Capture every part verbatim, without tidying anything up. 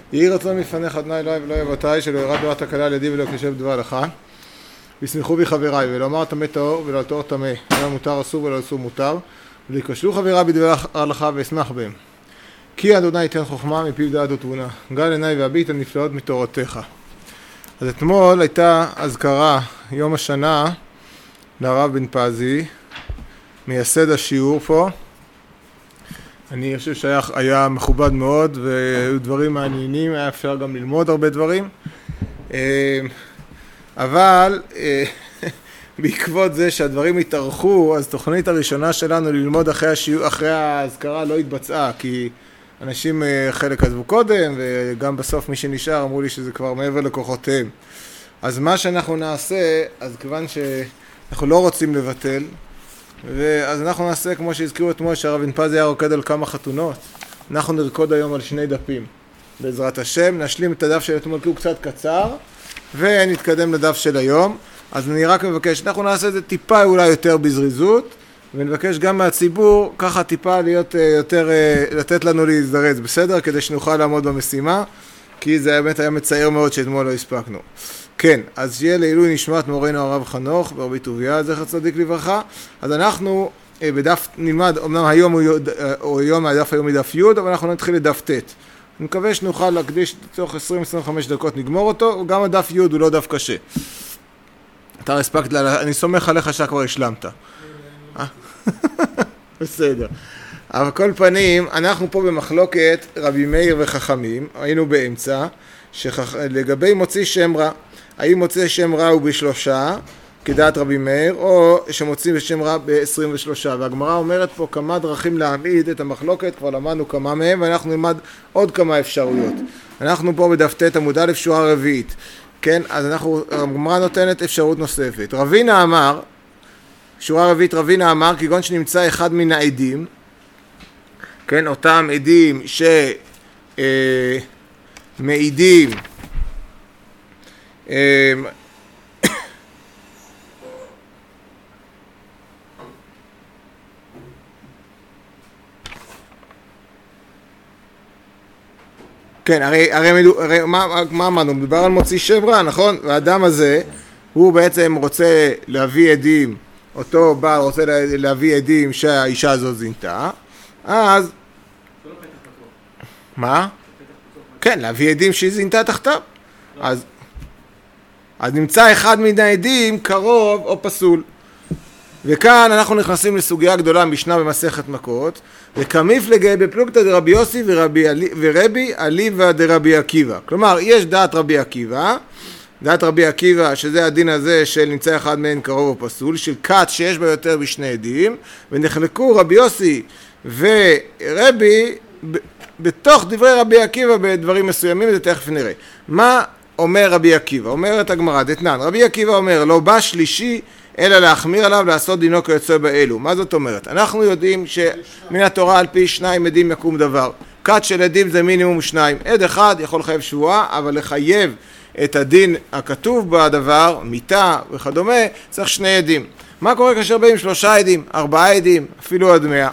יהי רצון מפניך אדוני אלוהי ולא יבטאי, שלא ירד דבר תקלה על ידי ולא יקשב דבר לך. וישמחו בי חבריי, ולומר טמא טהור ולא טהור טמא, ולא מותר אסור ולא אסור מותר, ולהיכשלו חבריי בדברי הלכה ואשמח בהם. כי אדוני ייתן חוכמה מפיו דעת ותבונה, גל עיניי ואביט הנפלאות מתורתך. אז אתמול הייתה אזכרה יום השנה לרב בן פזי, מייסד השיעור פה. אני חושב שהיה היה מכובד מאוד והיו דברים מעניינים, היה אפשר גם ללמוד הרבה דברים. אבל בעקבות זה שהדברים התארכו, אז תוכנית הראשונה שלנו ללמוד אחרי השיעור, אחרי ההזכרה לא התבצעה, כי אנשים חלק עזבו קודם, וגם בסוף מי שנשאר אמרו לי שזה כבר מעבר לכוחותיהם. אז מה שאנחנו נעשה, אז כיוון שאנחנו לא רוצים לבטל, אז אנחנו נעשה כמו שהזכירו אתמול שהרב בן פזי היה רוקד על כמה חתונות. אנחנו נרקוד היום על שני דפים. בעזרת השם, נשלים את הדף של אתמול כי הוא קצת קצר, ונתקדם לדף של היום. אז אני רק מבקש, אנחנו נעשה את זה טיפה אולי יותר בזריזות, ונבקש גם מהציבור ככה טיפה להיות יותר, לתת לנו להזדרז, בסדר? כדי שנוכל לעמוד במשימה, כי זה באמת היה מצער מאוד שאתמול לא הספקנו. כן, אז שיהיה לעילוי נשמת מורנו הרב חנוך, ברבי טוביה, זכר צדיק לברכה. אז אנחנו בדף נלמד, אמנם היום הוא, או היום הדף היום מדף י', אבל אנחנו נתחיל לדף ט'. אני מקווה שנוכל להקדיש תוך עשרים עד עשרים וחמש דקות נגמור אותו, גם הדף י' הוא לא דף קשה. אתה הספקת, אני סומך עליך שכבר השלמת. בסדר. אבל כל פנים, אנחנו פה במחלוקת רבי מאיר וחכמים, היינו באמצע, שלגבי מוציא שם רע, האם מוציא שם רע הוא בשלושה, כדעת רבי מאיר, או שמוציא בשם רע ב-עשרים ושלושה. והגמרא אומרת פה כמה דרכים להעמיד את המחלוקת, כבר למדנו כמה מהם, ואנחנו נלמד עוד כמה אפשרויות. אנחנו פה בדף ט' עמוד א' שורה רביעית. כן, אז אנחנו, הגמרא נותנת אפשרות נוספת. רבינה אמר, שורה רביעית רבינה אמר, כגון שנמצא אחד מן העדים, כן, אותם עדים שמעידים, אה, כן, הרי, הרי, הרי מה, מה אמרנו? מדובר על מוציא שם רע, נכון? והאדם הזה, הוא בעצם רוצה להביא עדים, אותו בעל רוצה להביא עדים שהאישה הזו זינתה, אז... מה? כן, להביא עדים שהיא זינתה תחתיו. אז, אז נמצא אחד מן העדים קרוב או פסול. וכאן אנחנו נכנסים לסוגיה גדולה, משנה במסכת מכות, וכמיפלגי בפלוגתא דרבי יוסי ורבי, ורבי אליבא דרבי עקיבא. כלומר, יש דעת רבי עקיבא, דעת רבי עקיבא, שזה הדין הזה של נמצא אחד מהן קרוב או פסול, של קט שיש בה יותר בשני עדים, ונחלקו רבי יוסי ורבי בתוך דברי רבי עקיבא בדברים מסוימים, זה תכף נראה. מה אומר רבי עקיבא? אומרת הגמרא, דתנן, רבי עקיבא אומר, לא בא שלישי, אלא להחמיר עליו לעשות דינו כיוצא באלו. מה זאת אומרת? אנחנו יודעים שמן התורה על פי שניים עדים יקום דבר. קט של עדים זה מינימום שניים. עד אחד יכול לחייב שבועה, אבל לחייב את הדין הכתוב בדבר, מיתה וכדומה, צריך שני עדים. מה קורה כאשר באים שלושה עדים, ארבעה עדים, אפילו עד מאה?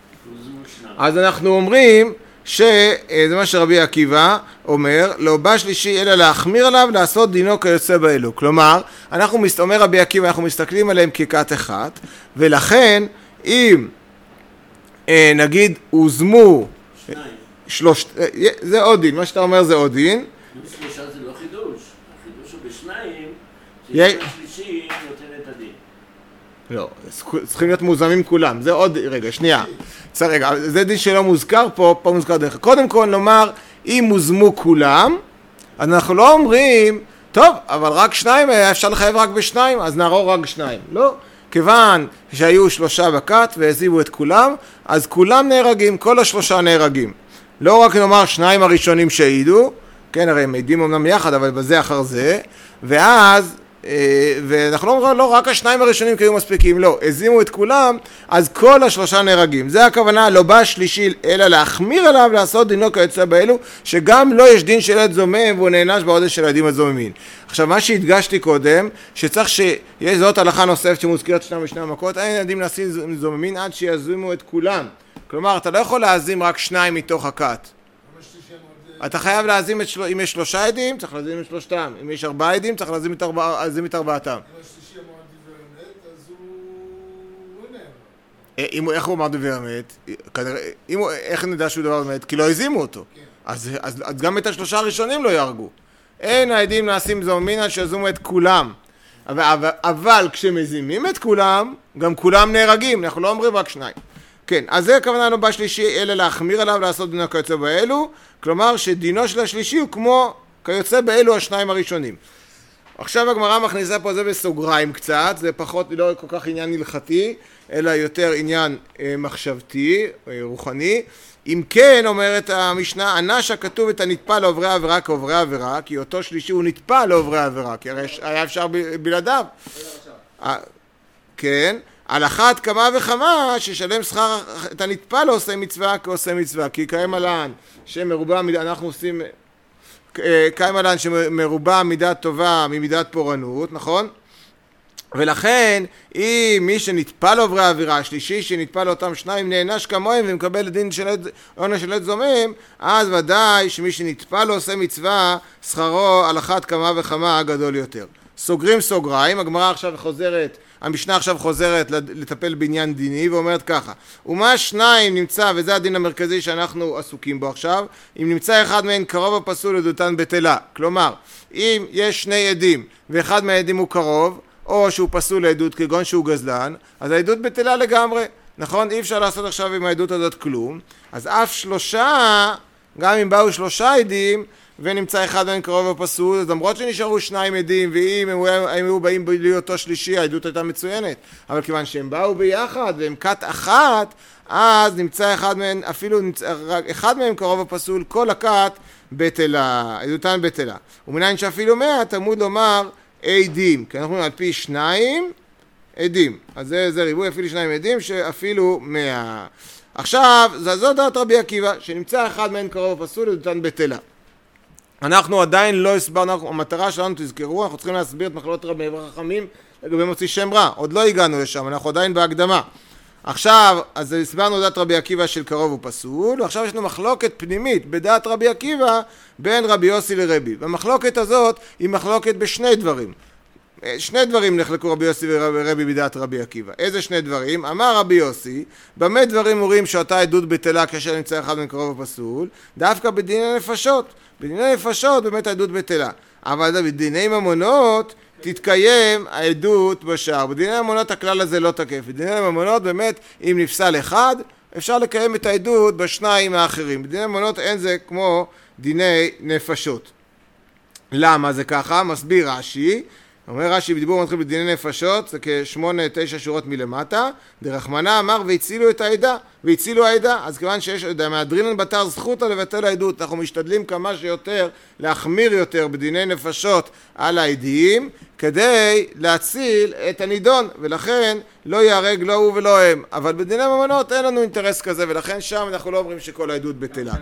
אז אנחנו אומרים שזה מה שרבי עקיבא אומר, לא בא שלישי אלא להחמיר עליו לעשות דינו כיוצא באלו. כלומר, אנחנו אומר רבי עקיבא, אנחנו מסתכלים עליהם ככת אחת, ולכן אם אה, נגיד הוזמו שלוש, אה, זה עוד דין, מה שאתה אומר זה עוד דין. שלושה זה לא חידוש, החידוש הוא בשניים, יה... שלישי נותן את הדין. לא, צריכים להיות מוזמים כולם, זה עוד, רגע, שנייה, צריך, רגע, זה דין שלא מוזכר פה, פה מוזכר דרך. קודם כל נאמר, אם מוזמו כולם, אז אנחנו לא אומרים, טוב, אבל רק שניים, אפשר לחייב רק בשניים, אז נערור רק שניים. לא, כיוון שהיו שלושה בקט והזיבו את כולם, אז כולם נהרגים, כל השלושה נהרגים. לא רק נאמר שניים הראשונים שהעידו, כן, הרי הם עידים אמנם יחד, אבל בזה אחר זה, ואז, ואנחנו לא אומרים, לא, רק השניים הראשונים כי היו מספיקים, לא, הזימו את כולם, אז כל השלושה נהרגים. זה הכוונה, לא בא שלישי, אלא להחמיר עליו, לעשות דינו כיוצא באלו, שגם לא יש דין של עד זומם, והוא נענש בעודש של עדים הזוממים. עכשיו, מה שהדגשתי קודם, שצריך שיש זאת הלכה נוספת שמוזכרת שנה משנה המכות, אין עדים נעשים זוממים עד שיזימו את כולם. כלומר, אתה לא יכול להזים רק שניים מתוך הכת. למה שלישי עוד אתה חייב להזים את של... אם יש שלושה עדים, צריך להזים את שלושתם. אם יש ארבעה עדים, צריך להזים את, ארבע... את ארבעתם. אם השלישי אמר דבר אמת, אז הוא איננו. אם... איך הוא אמר דבר אמת? כנראה... אם... איך נדע שהוא דבר אמת? כי לא הזימו אותו. כן. אז... אז... אז גם את השלושה הראשונים לא יהרגו. אין העדים נעשים זומינן שיזומו את כולם. אבל... אבל... אבל כשמזימים את כולם, גם כולם נהרגים. אנחנו לא אומרים רק שניים. כן, אז זה הכוונה לא בשלישי, אלא להחמיר עליו לעשות דינו כיוצא באלו, כלומר שדינו של השלישי הוא כמו כיוצא באלו השניים הראשונים. עכשיו הגמרא מכניסה פה זה בסוגריים קצת, זה פחות, לא כל כך עניין הלכתי, אלא יותר עניין אה, מחשבתי, אה, רוחני. אם כן, אומרת המשנה, אנש הכתוב את הנטפל לעוברי עבירה כעוברי עבירה, כי אותו שלישי הוא נטפל לעוברי עבירה, כי הרי היה אפשר ב- בלעדיו. אה, כן. על אחת כמה וכמה ששלם שכר את הנטפל לא עושה מצווה כעושה מצווה, כי קיים עלן שמרובע, אנחנו עושים, קיים עלן שמרובע מידת טובה ממידת פורענות, נכון? ולכן אם מי שנטפל עוברי האווירה, השלישי שנטפל אותם שניים נענש כמוהם ומקבל דין של עונש של עד זומם, אז ודאי שמי שנטפל לא עושה מצווה שכרו על אחת כמה וכמה גדול יותר. סוגרים סוגריים, הגמרא עכשיו חוזרת, המשנה עכשיו חוזרת לטפל בעניין דיני ואומרת ככה, ומה שניים נמצא, וזה הדין המרכזי שאנחנו עסוקים בו עכשיו, אם נמצא אחד מהן קרוב או פסול עדותן בטלה, כלומר אם יש שני עדים ואחד מהעדים הוא קרוב או שהוא פסול לעדות כגון שהוא גזלן, אז העדות בטלה לגמרי, נכון? אי אפשר לעשות עכשיו עם העדות הזאת כלום, אז אף שלושה, גם אם באו שלושה עדים ונמצא אחד מהם קרוב ופסול, אז למרות שנשארו שניים עדים, ואם הם, הם היו באים בהיותו שלישי, העדות הייתה מצוינת. אבל כיוון שהם באו ביחד, והם כת אחת, אז נמצא אחד מהם, אפילו נמצא, אחד מהם קרוב ופסול, כל הכת בטלה, עדותן בטלה. ומניין שאפילו מאה, תלמוד לומר עדים, כי אנחנו על פי שניים עדים. אז זה, זה ריבוי, אפילו שניים עדים, שאפילו מאה. עכשיו, זאת דעת רבי עקיבא, שנמצא אחד מהם קרוב ופסול, עדותן בטלה. אנחנו עדיין לא הסברנו, המטרה שלנו תזכרו, אנחנו צריכים להסביר את מחלות רבי וחכמים לגבי מוציא שם רע, עוד לא הגענו לשם, אנחנו עדיין בהקדמה. עכשיו, אז הסברנו דעת רבי עקיבא של קרוב ופסול, ועכשיו יש לנו מחלוקת פנימית בדעת רבי עקיבא בין רבי יוסי לרבי, והמחלוקת הזאת היא מחלוקת בשני דברים. שני דברים נחלקו רבי יוסי ורבי בדעת רבי עקיבא. איזה שני דברים? אמר רבי יוסי, במה דברים אומרים שאותה עדות בטלה כאשר נמצא אחד בין קרוב ופסול? דווקא בדיני נפשות. בדיני נפשות באמת העדות בטלה. אבל בדיני ממונות תתקיים העדות בשער. בדיני ממונות הכלל הזה לא תקף. בדיני ממונות באמת אם נפסל אחד, אפשר לקיים את העדות בשניים האחרים. בדיני ממונות אין זה כמו דיני נפשות. למה זה ככה? מסביר רש"י. אומר רש"י בדיבור מתחיל בדיני נפשות, זה כשמונה, תשע שורות מלמטה, דרחמנא אמר והצילו את העדה, והצילו העדה, אז כיוון שיש, מהדרינן בתר זכותא לבטל העדות, אנחנו משתדלים כמה שיותר, להחמיר יותר בדיני נפשות על העדים, כדי להציל את הנידון, ולכן לא יהרג לא הוא ולא הם, אבל בדיני ממונות אין לנו אינטרס כזה, ולכן שם אנחנו לא אומרים שכל העדות בטלה.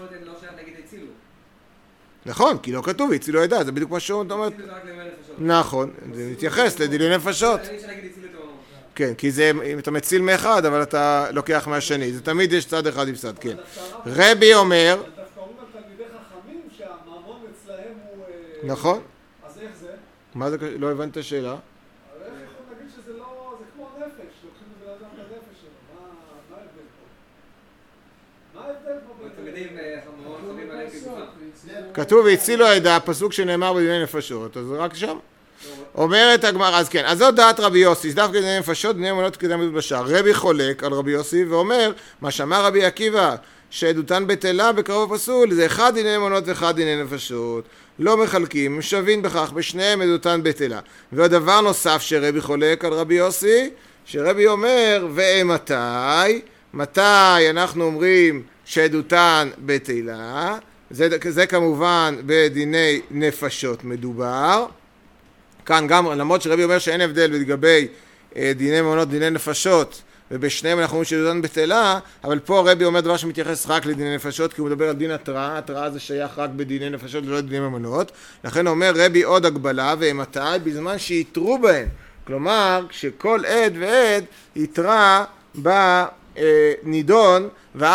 נכון, כי לא כתוב, הצילו העדה, זה בדיוק מה שהוא אומר. נכון, זה מתייחס לדיני נפשות. כן, כי זה, אם אתה מציל מאחד, אבל אתה לוקח מהשני, זה תמיד יש צד אחד עם צד, כן. רבי אומר... דווקא אומרים על תלמידי חכמים שהממון אצלהם הוא... נכון. אז איך זה? מה זה, לא הבנת את השאלה? איך יכול להגיד שזה לא, זה כמו נפש, לוקחים לבן אדם את הנפש שלו, מה ההבדל פה? מה ההבדל פה? תלמידים הממון חמים עליהם כגופה. כתוב והצילו העדה, הפסוק שנאמר בדיני נפשות, אז רק שם. אומרת הגמרא, אז כן, אז זאת דעת רבי יוסי, דווקא דיני נפשות, דיני ממונות כדאי עדות בשער. רבי חולק על רבי יוסי ואומר, מה שאמר רבי עקיבא, שעדותן בטלה בקרוב פסול, זה אחד דיני ממונות ואחד דיני נפשות. לא מחלקים, הם שווים בכך, בשניהם עדותן בטלה. והדבר נוסף שרבי חולק על רבי יוסי, שרבי אומר, ואמתי, מתי אנחנו אומרים שעדותן בטלה, זה, זה כמובן בדיני נפשות מדובר. כאן גם, למרות שרבי אומר שאין הבדל לגבי אה, דיני ממונות, דיני נפשות, ובשניהם אנחנו אומרים שעדותן בטלה, אבל פה רבי אומר דבר שמתייחס רק לדיני נפשות, כי הוא מדבר על דין התראה, התראה זה שייך רק בדיני נפשות ולא דיני ממונות, לכן אומר רבי עוד הגבלה, ומתי? בזמן שיתרו בהן, כלומר, כשכל עד ועד יתרה ב... אה, נידון,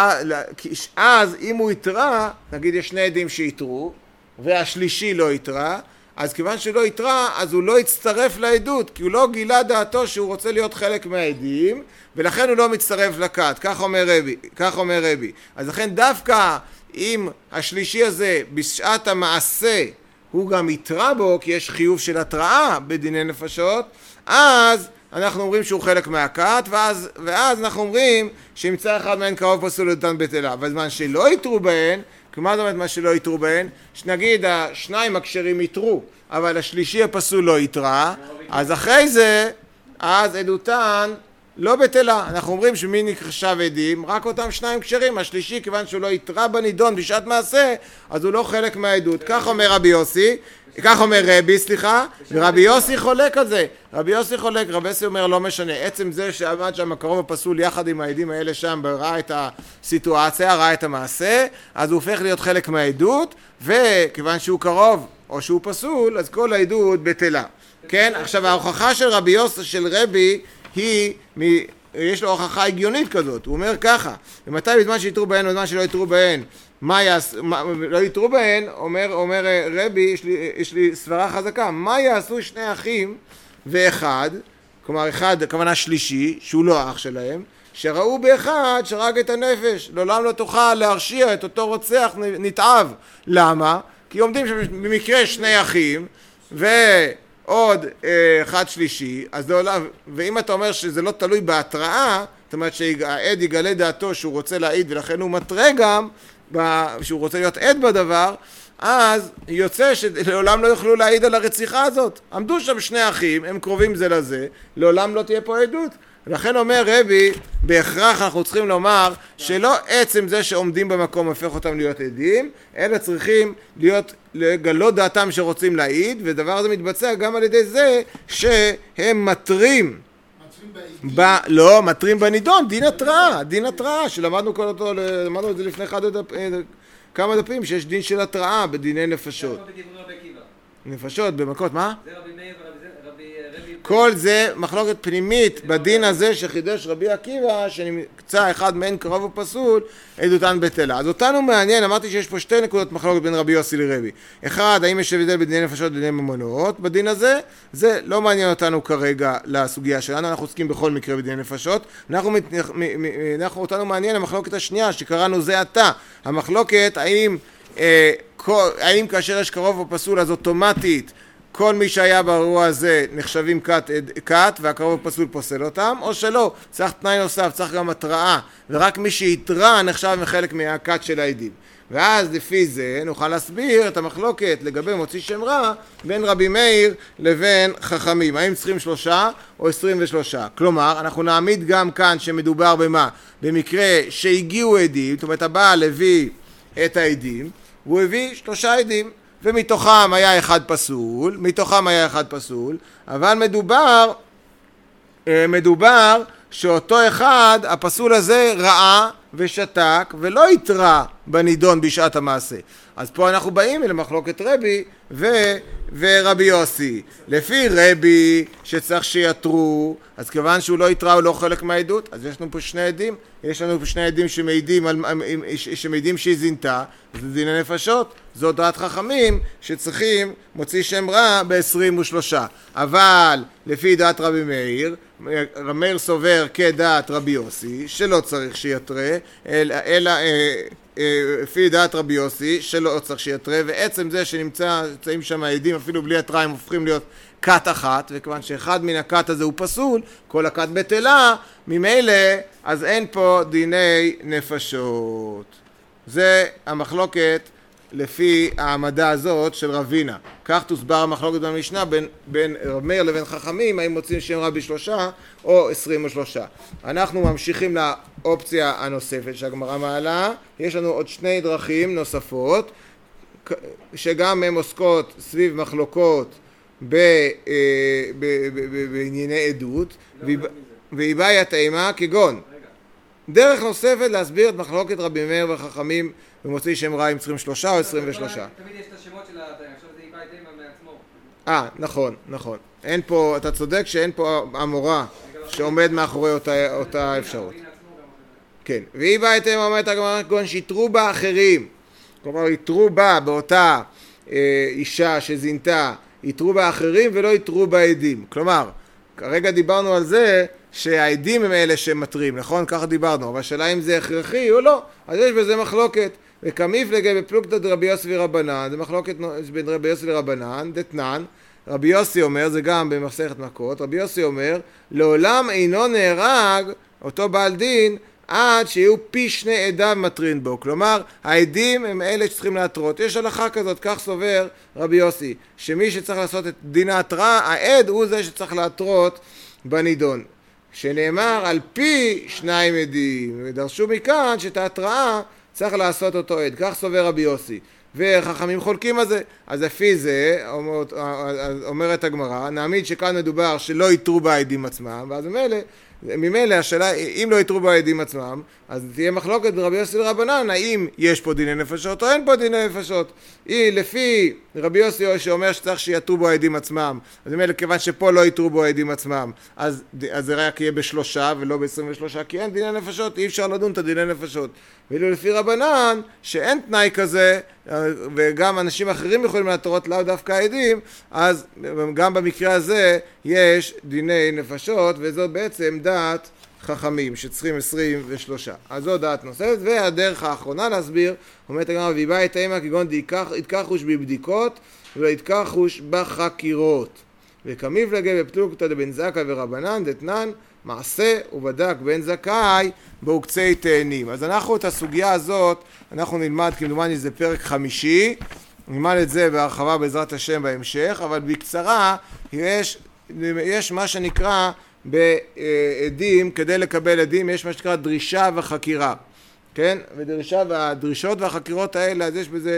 ואז אם הוא יתרא, נגיד יש שני עדים שיתרו, והשלישי לא יתרא, אז כיוון שלא יתרא, אז הוא לא יצטרף לעדות, כי הוא לא גילה דעתו שהוא רוצה להיות חלק מהעדים, ולכן הוא לא מצטרף לכת, כך אומר רבי, כך אומר רבי. אז לכן דווקא אם השלישי הזה בשעת המעשה הוא גם יתרא בו, כי יש חיוב של התראה בדיני נפשות, אז אנחנו אומרים שהוא חלק מהכת, ואז, ואז אנחנו אומרים שימצא אחד מהן קרוב פסול לדתן בטלה. אבל זמן שלא יתרו בהן, כלומר זאת אומרת מה שלא יתרו בהן, שנגיד השניים הכשרים יתרו, אבל השלישי הפסול לא יתרא, אז אחרי זה, אז עדותן לא בטלה. אנחנו אומרים שמי נחשב עדים? רק אותם שניים כשרים, השלישי כיוון שהוא לא יתרא בנידון בשעת מעשה, אז הוא לא חלק מהעדות. כך אומר רבי יוסי, כך אומר רבי, סליחה, ורבי יוסי חולק על זה. רבי יוסי חולק, רבי יוסי אומר לא משנה, עצם זה שעמד שם הקרוב הפסול יחד עם העדים האלה שם, ראה את הסיטואציה, ראה את המעשה, אז הוא הופך להיות חלק מהעדות, וכיוון שהוא קרוב או שהוא פסול, אז כל העדות בטלה. כן? עכשיו ההוכחה של רבי יוסי, של רבי, היא, מ... יש לו הוכחה הגיונית כזאת, הוא אומר ככה, ומתי בזמן שיתרו בהן ובזמן שלא יתרו בהן, מה יעש... מה... לא יתרו בהן, אומר, אומר רבי, יש לי, יש לי סברה חזקה, מה יעשו שני אחים ואחד, כלומר אחד, הכוונה שלישי, שהוא לא אח שלהם, שראו באחד שרג את הנפש, לעולם לא תוכל להרשיע את אותו רוצח נתעב. למה? כי עומדים שם במקרה שני אחים, ו... עוד אה, אחד שלישי, אז זה עולה, ואם אתה אומר שזה לא תלוי בהתראה, זאת אומרת שהעד יגלה דעתו שהוא רוצה להעיד ולכן הוא מטרה גם ב, שהוא רוצה להיות עד בדבר, אז יוצא שלעולם לא יוכלו להעיד על הרציחה הזאת. עמדו שם שני אחים, הם קרובים זה לזה, לעולם לא תהיה פה עדות. ולכן אומר רבי, בהכרח אנחנו צריכים לומר שלא עצם זה שעומדים במקום הופך אותם להיות עדים, אלא צריכים להיות, לגלות דעתם שרוצים להעיד, ודבר הזה מתבצע גם על ידי זה שהם מטרים, ב... לא, מטרים בנידון, דין התראה, דין התראה, שלמדנו כל אותו, למדנו את זה לפני אחד דפ... כמה דפים, שיש דין של התראה בדיני נפשות. נפשות במכות, מה? זה רבי מאיר ורבי רבי... כל זה מחלוקת פנימית בדין הזה שחידש רבי עקיבא, שנמצא אחד מהן קרוב ופסול, עדותן בטלה. אז אותנו מעניין, אמרתי שיש פה שתי נקודות מחלוקת בין רבי יוסי לרבי. אחד, האם יש הבדל בדיני נפשות ודיני ממונות בדין הזה? זה לא מעניין אותנו כרגע לסוגיה שלנו, אנחנו עוסקים בכל מקרה בדיני נפשות. אנחנו, אנחנו אותנו מעניין המחלוקת השנייה שקראנו זה עתה. המחלוקת, האם... האם כאשר יש קרוב או פסול אז אוטומטית כל מי שהיה באירוע הזה נחשבים כת, כת והקרוב פסול פוסל אותם, או שלא, צריך תנאי נוסף, צריך גם התראה, ורק מי שיתרא נחשב מחלק מהכת של העדים. ואז לפי זה נוכל להסביר את המחלוקת לגבי מוציא שם רע בין רבי מאיר לבין חכמים, האם צריכים שלושה או עשרים ושלושה. כלומר, אנחנו נעמיד גם כאן שמדובר במה? במקרה שהגיעו עדים, זאת אומרת הבעל הביא את העדים, והוא הביא שלושה עדים, ומתוכם היה אחד פסול, מתוכם היה אחד פסול, אבל מדובר, מדובר שאותו אחד, הפסול הזה ראה ושתק ולא יתרא בנידון בשעת המעשה. אז פה אנחנו באים אל מחלוקת רבי ו, ורבי יוסי. לפי רבי שצריך שיתרו, אז כיוון שהוא לא יתרא הוא לא חלק מהעדות, אז יש לנו פה שני עדים, יש לנו פה שני עדים שמעידים, על, שמעידים שהיא זינתה, זה דיני נפשות, זו דעת חכמים שצריכים מוציא שם רע ב-עשרים ושלושה. אבל לפי דעת רבי מאיר, רבי מאיר סובר כדעת רבי יוסי, שלא צריך שיתרה, אלא... אלא לפי דעת רבי יוסי שלא צריך שיתרה, ועצם זה שנמצאים שם העדים אפילו בלי התראה הם הופכים להיות כת אחת, וכיוון שאחד מן הכת הזה הוא פסול, כל הכת בטלה, ממילא אז אין פה דיני נפשות. זה המחלוקת לפי העמדה הזאת של רבינה. כך תוסבר המחלוקת במשנה בין, בין רבי מאיר לבין חכמים, האם מוצאים שם רע בשלושה או עשרים ושלושה. אנחנו ממשיכים לאופציה הנוספת שהגמרא מעלה. יש לנו עוד שני דרכים נוספות, שגם הן עוסקות סביב מחלוקות בענייני עדות, והיא בעיה טעימה כגון. דרך נוספת להסביר את מחלוקת רבי מאיר וחכמים ומוציא שם רע אם צריכים שלושה או עשרים ושלושה. תמיד יש את השמות של התאים, עכשיו זה איבאי תימה מעצמו. אה, נכון, נכון. אין פה, אתה צודק שאין פה המורה שעומד מאחורי אותה, אותה אפשרות. כן, והיא באה אתם אומרת הגמרא כגון שיתרו בה אחרים, כלומר יתרו בה באותה אה, אישה שזינתה, יתרו בה אחרים ולא יתרו בה עדים. כלומר, כרגע דיברנו על זה שהעדים הם אלה שמטרים, נכון? ככה דיברנו, אבל השאלה אם זה הכרחי או לא, אז יש בזה מחלוקת. וכמפלגי בפלוגתא דרבי יוסי ורבנן, זה מחלוקת בין רבי יוסי ורבנן, דתנן, רבי יוסי אומר, זה גם במסכת מכות, רבי יוסי אומר, לעולם אינו נהרג אותו בעל דין עד שיהיו פי שני עדיו מטרין בו. כלומר, העדים הם אלה שצריכים להתרות. יש הלכה כזאת, כך סובר רבי יוסי, שמי שצריך לעשות את דין ההתראה, העד הוא זה שצריך להתרות בנידון. שנאמר על פי שניים עדים, ודרשו מכאן שאת ההתראה צריך לעשות אותו עד. כך סובר רבי יוסי. וחכמים חולקים על זה. אז לפי זה, אומרת, אומרת הגמרא, נעמיד שכאן מדובר שלא יתרו בעדים עצמם, ואז ממילא, ממילא השאלה, אם לא יתרו בעדים עצמם, אז תהיה מחלוקת ברבי יוסי לרבנן, האם יש פה דיני נפשות או אין פה דיני נפשות. היא לפי רבי יוסי שאומר שצריך שיתרו בו העדים עצמם, אז ממילא כיוון שפה לא יתרו בו העדים עצמם, אז, אז זה רק יהיה בשלושה ולא ב-עשרים ושלושה, כי אין דיני נפשות, אי אפשר לדון את הדיני נפשות. ואילו לפי רבנן, שאין תנאי כזה, וגם אנשים אחרים יכולים להתרות לאו דווקא העדים, אז גם במקרה הזה יש דיני נפשות, וזאת בעצם דעת חכמים שצריכים עשרים ושלושה. אז זו דעת נוספת, והדרך האחרונה להסביר, אומרת הגמרא, ויבא את האמא כגון יתכחוש בבדיקות ולא יתכחוש בחקירות. וכמפלגי בפלוגתא דבן זכאי ורבנן דתנן, מעשה ובדק בן זכאי בעוקצי תאנים. אז אנחנו את הסוגיה הזאת, אנחנו נלמד, כמדומני זה פרק חמישי, נלמד את זה בהרחבה בעזרת השם בהמשך, אבל בקצרה יש, יש מה שנקרא בעדים, כדי לקבל עדים, יש מה שנקרא דרישה וחקירה, כן? ודרישה והדרישות והחקירות האלה, אז יש בזה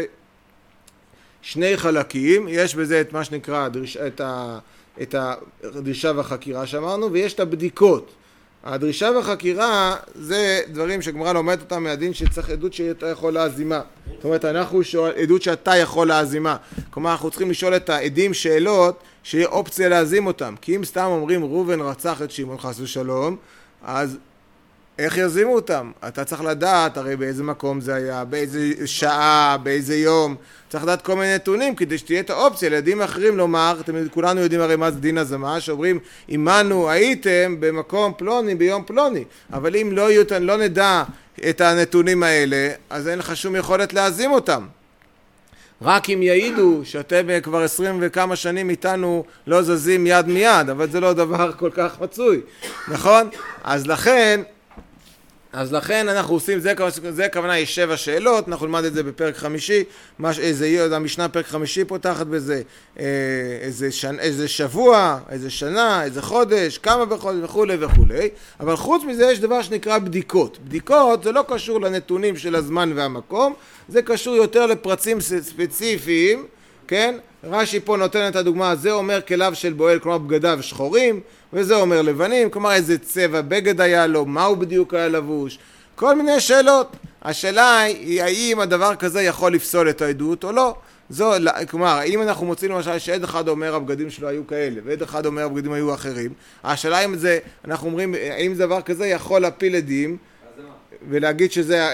שני חלקים, יש בזה את מה שנקרא דרישה, את ה... את הדרישה והחקירה שאמרנו, ויש את הבדיקות. הדרישה והחקירה זה דברים שגמרא לומדת אותם מהדין שצריך עדות שאתה יכול להזימה. זאת אומרת, אנחנו שואל, עדות שאתה יכול להזימה. כלומר, אנחנו צריכים לשאול את העדים שאלות שיהיה אופציה להזים אותם. כי אם סתם אומרים ראובן רצח את שמעון חס ושלום, אז איך יזימו אותם? אתה צריך לדעת הרי באיזה מקום זה היה, באיזה שעה, באיזה יום. צריך לדעת כל מיני נתונים כדי שתהיה את האופציה לילדים אחרים לומר, אתם כולנו יודעים הרי מה זה דין הזמה, שאומרים עמנו הייתם במקום פלוני ביום פלוני, אבל אם לא, יהיו, לא נדע את הנתונים האלה, אז אין לך שום יכולת להזים אותם. רק אם יעידו שאתם כבר עשרים וכמה שנים איתנו לא זזים יד מיד, אבל זה לא דבר כל כך מצוי, נכון? אז לכן, אז לכן אנחנו עושים, זה, זה הכוונה, יש שבע שאלות, אנחנו נלמד את זה בפרק חמישי, מש, איזה, המשנה פרק חמישי פותחת בזה, איזה, שנ, איזה שבוע, איזה שנה, איזה חודש, כמה בחודש וכו' וכו'. אבל חוץ מזה יש דבר שנקרא בדיקות. בדיקות זה לא קשור לנתונים של הזמן והמקום, זה קשור יותר לפרצים ספציפיים, כן? רש"י פה נותן את הדוגמה, זה אומר כליו של בועל, כלומר בגדיו שחורים, וזה אומר לבנים, כלומר איזה צבע בגד היה לו, מהו בדיוק היה לבוש, כל מיני שאלות. השאלה היא האם הדבר כזה יכול לפסול את העדות או לא. זו, כלומר, אם אנחנו מוצאים למשל שעד אחד אומר הבגדים שלו היו כאלה, ועד אחד אומר הבגדים היו אחרים, השאלה אם זה, אנחנו אומרים, האם דבר כזה יכול להפיל עדים, ולהגיד שזה,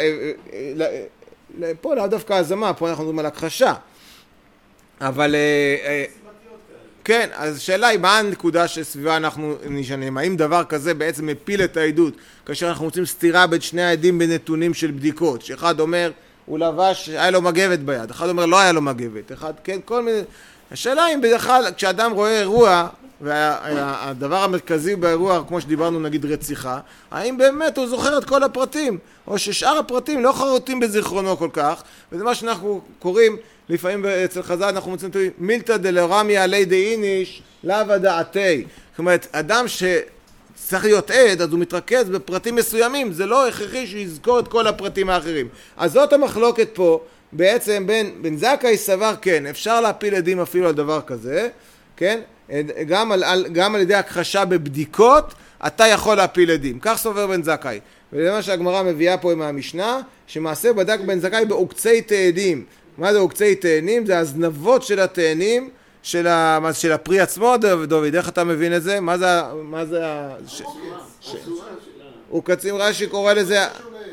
פה לא דווקא הזמה, פה אנחנו מדברים על הכחשה. אבל כן, אז השאלה היא מה הנקודה שסביבה אנחנו נשענים, האם דבר כזה בעצם מפיל את העדות כאשר אנחנו מוצאים סתירה בין שני העדים בנתונים של בדיקות, שאחד אומר הוא לבש, היה לו מגבת ביד, אחד אומר לא היה לו מגבת, אחד כן, כל מיני. השאלה אם בכלל כשאדם רואה אירוע, והדבר המרכזי באירוע כמו שדיברנו נגיד רציחה, האם באמת הוא זוכר את כל הפרטים, או ששאר הפרטים לא חרוטים בזיכרונו כל כך, וזה מה שאנחנו קוראים לפעמים אצל חז"ל אנחנו מוצאים מילתא דלרמי עלי דאיניש לאו דעתי. זאת אומרת, אדם שצריך להיות עד, אז הוא מתרכז בפרטים מסוימים, זה לא הכרחי שיזכור את כל הפרטים האחרים. אז זאת המחלוקת פה, בעצם בין, בין זכאי סבר, כן, אפשר להפיל עדים אפילו על דבר כזה, כן? גם על, גם על ידי הכחשה בבדיקות, אתה יכול להפיל עדים. כך סובר בן זכאי. וזה מה שהגמרא מביאה פה עם המשנה, שמעשה בדק בן זכאי בעוקצי תאנים. מה זה עוקצי תאנים? זה הזנבות של התאנים, של, ה... של הפרי עצמו, דוד, איך אתה מבין את זה? מה זה... מה זה... ש... ש... הוא קצין רש"י קורא לזה...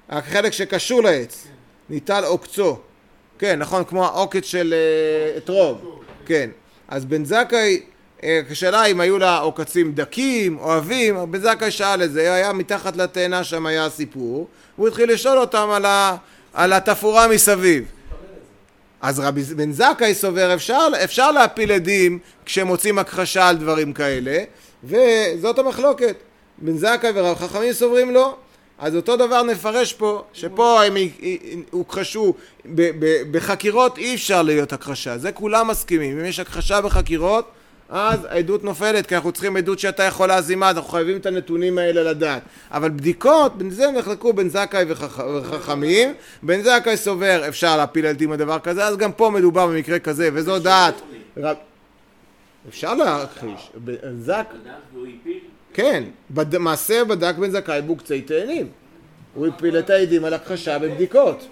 החלק שקשור לעץ, ניטל עוקצו. כן, נכון, כמו העוקץ של אה, אתרוג. כן. אז בן זכאי, השאלה אם היו לה עוקצים דקים, אוהבים, בן זכאי שאל את זה, היה מתחת לתאנה שם היה הסיפור, והוא התחיל לשאול אותם על, ה, על התפאורה מסביב. אז רבי בן זכאי סובר, אפשר, אפשר להפיל עדים כשמוצאים הכחשה על דברים כאלה, וזאת המחלוקת. בן זכאי ורב חכמים סוברים לא. אז אותו דבר נפרש פה, שפה הם הוכחשו, בחקירות אי אפשר להיות הכחשה, זה כולם מסכימים. אם יש הכחשה בחקירות, אז העדות נופלת, כי אנחנו צריכים עדות שאתה יכול להזימה, אנחנו חייבים את הנתונים האלה לדעת. אבל בדיקות, בין זה נחלקו בין זכאי וחכמים, בין זכאי סובר אפשר להפיל עדים הדבר כזה, אז גם פה מדובר במקרה כזה, וזו דעת. אפשר להכחיש, זק... כן, מעשה בדק בן זכאי בוקצי תאנים. הוא הפיל את העדים על הכחשה בבדיקות.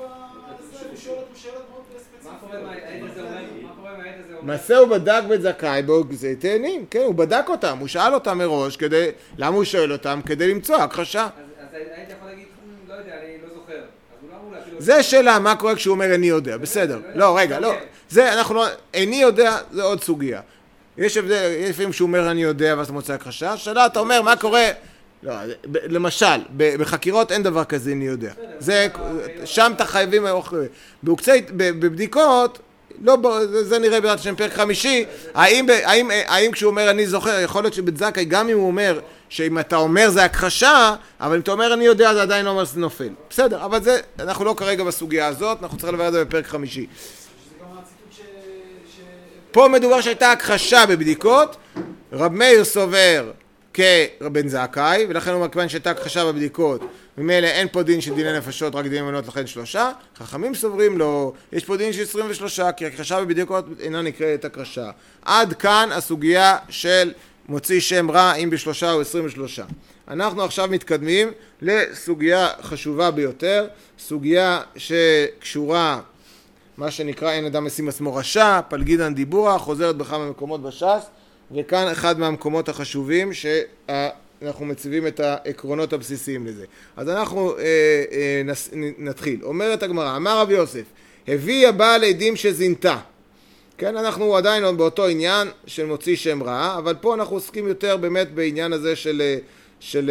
מעשה הוא בדק בן זכאי בוקצי תאנים. כן, הוא בדק אותם, הוא שאל אותם מראש כדי... למה הוא שואל אותם? כדי למצוא הכחשה. אז הייתי יכול להגיד, לא יודע, אני לא זוכר. זה שאלה, מה קורה כשהוא אומר איני יודע, בסדר. לא, רגע, לא. זה, אנחנו לא... איני יודע, זה עוד סוגיה. יש הבדל, יש לפעמים שהוא אומר אני יודע ואז אתה מוצא הכחשה, שאלה אתה אומר מה קורה, לא, למשל, בחקירות אין דבר כזה אני יודע, זה, שם אתה חייבים, בבדיקות, לא, זה נראה בעזרת השם פרק חמישי, האם, האם, האם כשהוא אומר אני זוכר, יכול להיות שבית זכאי גם אם הוא אומר שאם אתה אומר זה הכחשה, אבל אם אתה אומר אני יודע זה עדיין לא אומר שזה נופל, בסדר, אבל זה, אנחנו לא כרגע בסוגיה הזאת, אנחנו צריכים לברר את זה בפרק חמישי. פה מדובר שהייתה הכחשה בבדיקות, רב מאיר סובר כבן זכאי, ולכן הוא מכוון שהייתה הכחשה בבדיקות, ממילא אין פה דין של דיני נפשות, רק דיני מנות לכן שלושה, חכמים סוברים לו, יש פה דין של עשרים ושלושה, כי הכחשה בבדיקות אינה נקראת הכחשה. עד כאן הסוגיה של מוציא שם רע אם בשלושה או עשרים ושלושה. אנחנו עכשיו מתקדמים לסוגיה חשובה ביותר, סוגיה שקשורה מה שנקרא אין אדם משים עצמו רשע, פלגידן דיבורה, חוזרת בכמה מקומות בש"ס, וכאן אחד מהמקומות החשובים שאנחנו מציבים את העקרונות הבסיסיים לזה. אז אנחנו אה, אה, נס, נתחיל. אומרת הגמרא, אמר רב יוסף, הביא הבעל עדים שזינתה. כן, אנחנו עדיין באותו עניין של מוציא שם רע, אבל פה אנחנו עוסקים יותר באמת בעניין הזה של, של,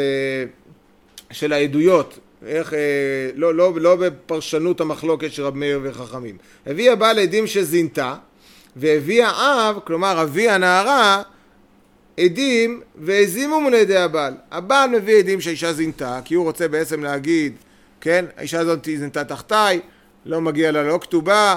של העדויות. איך, לא, לא, לא בפרשנות המחלוקת של רב מאיר וחכמים. הביא הבעל עדים שזינתה, והביא האב, כלומר אבי הנערה, עדים והזימו מן ידי הבעל. הבעל מביא עדים שהאישה זינתה, כי הוא רוצה בעצם להגיד, כן, האישה הזאת זינתה תחתיי, לא מגיע לה לא כתובה,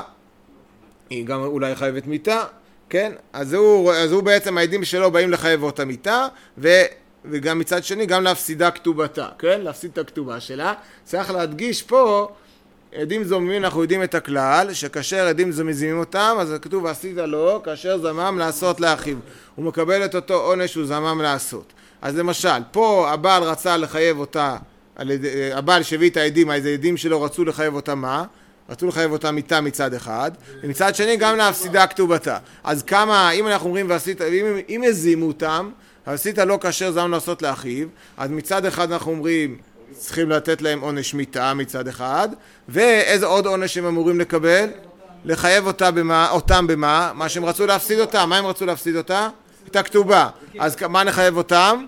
היא גם אולי חייבת מיתה, כן? אז הוא, אז הוא בעצם העדים שלו באים לחייב אותה מיתה, ו... וגם מצד שני גם להפסידה כתובתה, כן? להפסיד את הכתובה שלה. צריך להדגיש פה, עדים זוממים, אנחנו יודעים את הכלל, שכאשר עדים זוממים אותם, אז כתוב עשית לו, כאשר זמם לעשות לאחיו. הוא מקבל את אותו עונש שהוא זמם לעשות. אז למשל, פה הבעל רצה לחייב אותה, הבעל שהביא את העדים, איזה עדים שלו רצו לחייב אותה מה? רצו לחייב אותה מיתה מצד אחד, ומצד שני גם להפסידה כתובתה. אז כמה, אם אנחנו אומרים ועשית, אם, אם הזימו אותם, עשית לא כאשר זמן לעשות לאחיו, אז מצד אחד אנחנו אומרים צריכים לתת להם עונש מיתה מצד אחד, ואיזה עוד עונש הם אמורים לקבל? לחייב אותה במה, אותם במה? מה שהם רצו להפסיד אותה. מה הם רצו להפסיד אותה? את הכתובה. אז מה נחייב אותם?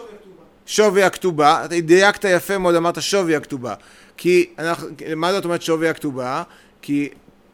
שווי הכתובה. אתה דייקת יפה מאוד, אמרת שווי הכתובה. כי, אנחנו, מה זאת אומרת שווי הכתובה? כי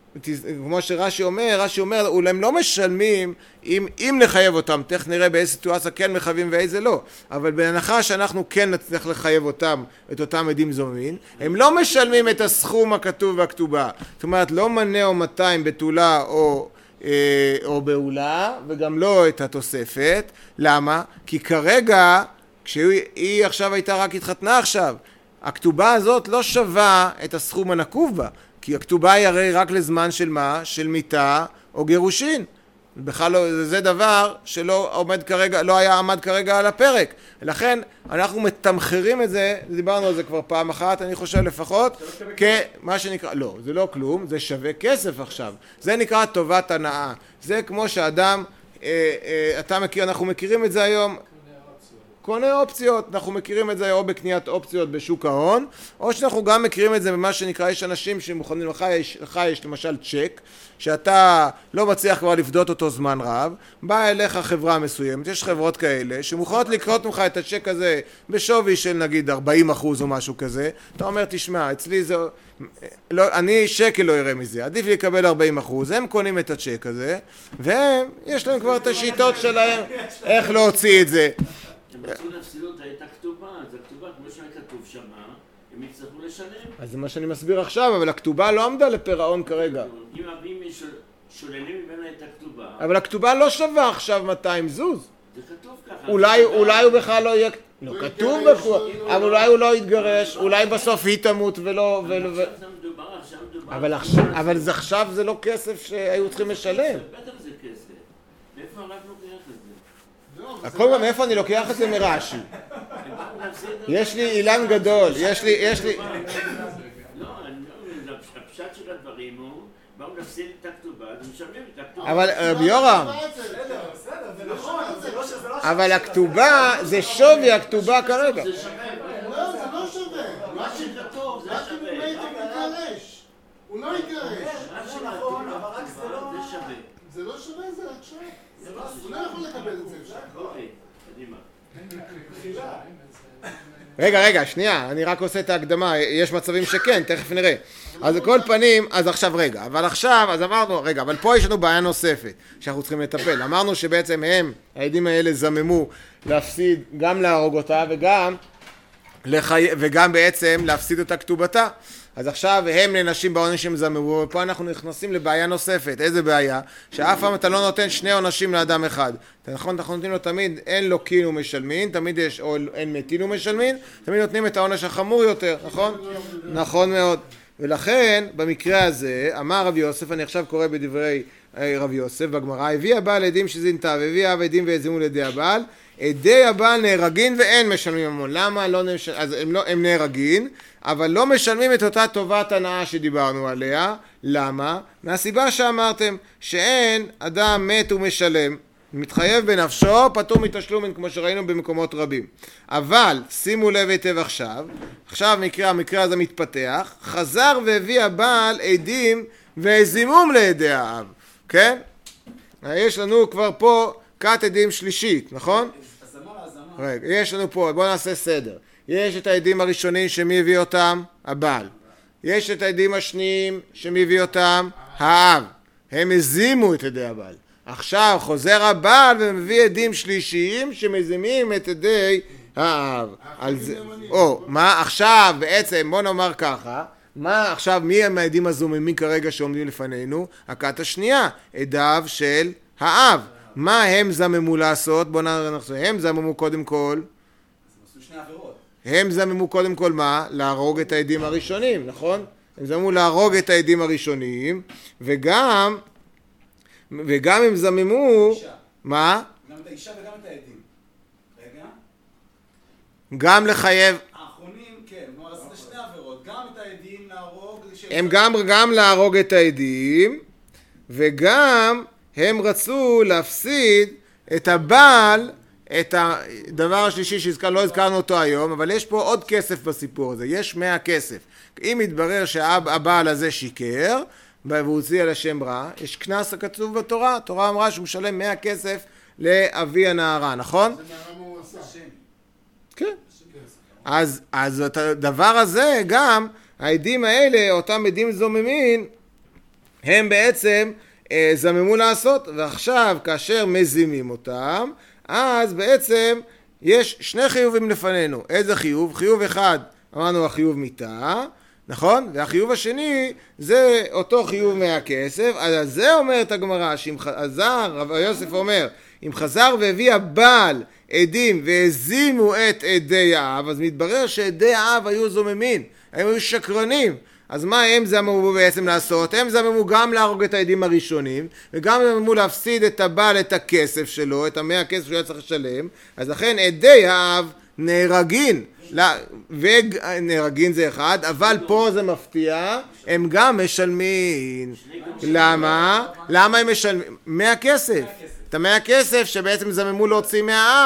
כמו שרש"י אומר, רש"י אומר, אולי הם לא משלמים אם, אם לחייב אותם, תכף נראה באיזה סיטואציה כן מחייבים ואיזה לא, אבל בהנחה שאנחנו כן נצליח לחייב אותם, את אותם עדים זוממים, הם לא משלמים את הסכום הכתוב והכתובה, זאת אומרת לא מנה או מאתיים בתולה או, אה, או בעולה, וגם לא את התוספת. למה? כי כרגע, כשהיא עכשיו הייתה רק התחתנה עכשיו, הכתובה הזאת לא שווה את הסכום הנקוב בה, כי הכתובה היא הרי רק לזמן של מה? של מיתה או גירושין. בכלל לא, זה דבר שלא עומד כרגע, לא היה עמד כרגע על הפרק. לכן אנחנו מתמחרים את זה, דיברנו על זה כבר פעם אחת, אני חושב לפחות, כמה שנקרא, לא, זה לא כלום, זה שווה כסף עכשיו. זה נקרא טובת הנאה. זה כמו שאדם, אה, אה, אתה מכיר, אנחנו מכירים את זה היום, קונה אופציות, אנחנו מכירים את זה או בקניית אופציות בשוק ההון, או שאנחנו גם מכירים את זה במה שנקרא, יש אנשים שמוכנים, לך יש, לך יש למשל צ'ק, שאתה לא מצליח כבר לפדות אותו זמן רב, באה אליך חברה מסוימת, יש חברות כאלה, שמוכנות לקנות ממך את הצ'ק הזה בשווי של נגיד ארבעים אחוז או משהו כזה, אתה אומר, תשמע, אצלי זה, לא, אני שקל לא יראה מזה, עדיף לי לקבל ארבעים אחוז, הם קונים את הצ'ק הזה, והם, יש להם כבר את השיטות שלהם, איך להוציא את זה. הם רצו להפסיד אותה את הכתובה, אז הכתובה, כמו שהיה כתוב שמה, הם יצטרכו לשלם. אז זה מה שאני מסביר עכשיו, אבל הכתובה לא עמדה לפירעון כרגע. אם אבים שוללים ממנה את הכתובה... אבל הכתובה לא שווה עכשיו מאתיים זוז. זה כתוב ככה. אולי, אולי הוא בכלל לא יהיה... לא כתוב בכתובה, אבל אולי הוא לא יתגרש, אולי בסוף היא תמות ולא... עכשיו זה מדובר, עכשיו מדובר... אבל עכשיו, אבל זה עכשיו זה לא כסף שהיו צריכים לשלם. בטח זה כסף. מאיפה אנחנו לוקח את זה? הכל גם מאיפה אני לוקח את זה מרש"י. יש לי אילן גדול, יש לי, יש לי... לא, הפשט של הדברים הוא, באו להפסיד את הכתובה, אז משלמים את הכתובה. אבל רבי יורם, אבל הכתובה זה שווי הכתובה כרגע. זה שווה. לא, זה לא שווה. מה שכתוב זה רק אם הוא שווה. יתגרש. הוא לא יתגרש. מה שנכון, אבל רק זה שווה. זה לא שווה, זה עכשיו. הוא לא יכול לקבל את זה עכשיו. אוקיי, קדימה. רגע, רגע, שנייה, אני רק עושה את ההקדמה, יש מצבים שכן, תכף נראה. אז כל פנים, אז עכשיו רגע, אבל עכשיו, אז אמרנו, רגע, אבל פה יש לנו בעיה נוספת שאנחנו צריכים לטפל. אמרנו שבעצם הם, העדים האלה זממו להפסיד, גם להרוג אותה וגם, לחי... וגם בעצם להפסיד אותה כתובתה. אז עכשיו הם לנשים בעונש הם זממו, ופה אנחנו נכנסים לבעיה נוספת. איזה בעיה? שאף פעם אתה לא נותן שני עונשים לאדם אחד. נכון, אנחנו נותנים לו תמיד, אין לו קין ומשלמין, תמיד יש, או אין מתין ומשלמין, תמיד נותנים את העונש החמור יותר, נכון? נכון מאוד. ולכן, במקרה הזה, אמר רבי יוסף, אני עכשיו קורא בדברי רבי יוסף בגמרא, הביא הבעל עדים שזינתה, והביא אב עדים והזימו לידי הבעל, עדי הבעל נהרגין ואין משלמים ממון. למה לא משלמים? אז הם, לא, הם נהרגין, אבל לא משלמים את אותה טובת הנאה שדיברנו עליה. למה? מהסיבה שאמרתם שאין אדם מת ומשלם, מתחייב בנפשו, פטור מתשלומים כמו שראינו במקומות רבים. אבל שימו לב היטב עכשיו, עכשיו מקרה, המקרה הזה מתפתח, חזר והביא הבעל עדים והזימום לידי האב, כן? יש לנו כבר פה כת עדים שלישית, נכון? רגע, יש לנו פה, בואו נעשה סדר. יש את העדים הראשונים שמי הביא אותם? הבעל. יש את העדים השניים שמי הביא אותם? האב. הם הזימו את עדי הבעל. עכשיו חוזר הבעל ומביא עדים שלישיים שמזימים את עדי האב. זה... או, מה עכשיו בעצם, בוא נאמר ככה, מה עכשיו, מי הם העדים הזוממים כרגע שעומדים לפנינו? הכת השנייה, עדיו של האב. מה הם זממו לעשות? בואו נחזור. הם זממו קודם כל. הם זממו קודם כל מה? להרוג את העדים הראשונים, נכון? הם זממו להרוג את העדים הראשונים, וגם, וגם הם זממו... מה? גם את האישה וגם את העדים. רגע. גם לחייב... האחרונים, כן. כלומר, עשית שני עבירות. גם את העדים להרוג... הם גם, גם להרוג את העדים, וגם... הם רצו להפסיד את הבעל, את הדבר השלישי שהזכר, לא הזכרנו אותו היום, אבל יש פה עוד כסף בסיפור הזה, יש מאה כסף. אם יתברר שהבעל הזה שיקר, והוא הוציא על השם רע, יש קנס הכתוב בתורה, התורה אמרה שהוא משלם מאה כסף לאבי הנערה, נכון? זה מהרמה הוא עשה. כן. אז, אז את הדבר הזה גם, העדים האלה, אותם עדים זוממים, הם בעצם... זממו לעשות, ועכשיו כאשר מזימים אותם, אז בעצם יש שני חיובים לפנינו. איזה חיוב? חיוב אחד, אמרנו החיוב מיתה, נכון? והחיוב השני זה אותו חיוב מהכסף. אז זה אומרת הגמרא, שאם חזר, רב יוסף אומר, אם חזר והביא הבעל עדים והזימו את עדי האב, אז מתברר שעדי האב היו זוממים, הם היו שקרנים. אז מה הם זממו בעצם לעשות? הם זממו גם להרוג את העדים הראשונים, וגם זממו להפסיד את הבעל את הכסף שלו, את המאה הכסף שהוא היה צריך לשלם, אז לכן עדי האב נהרגין, ונהרגין זה אחד, אבל פה זה מפתיע, הם גם משלמים. למה? למה הם משלמים? מאה כסף. את המאה כסף שבעצם זממו להוציא מהאב.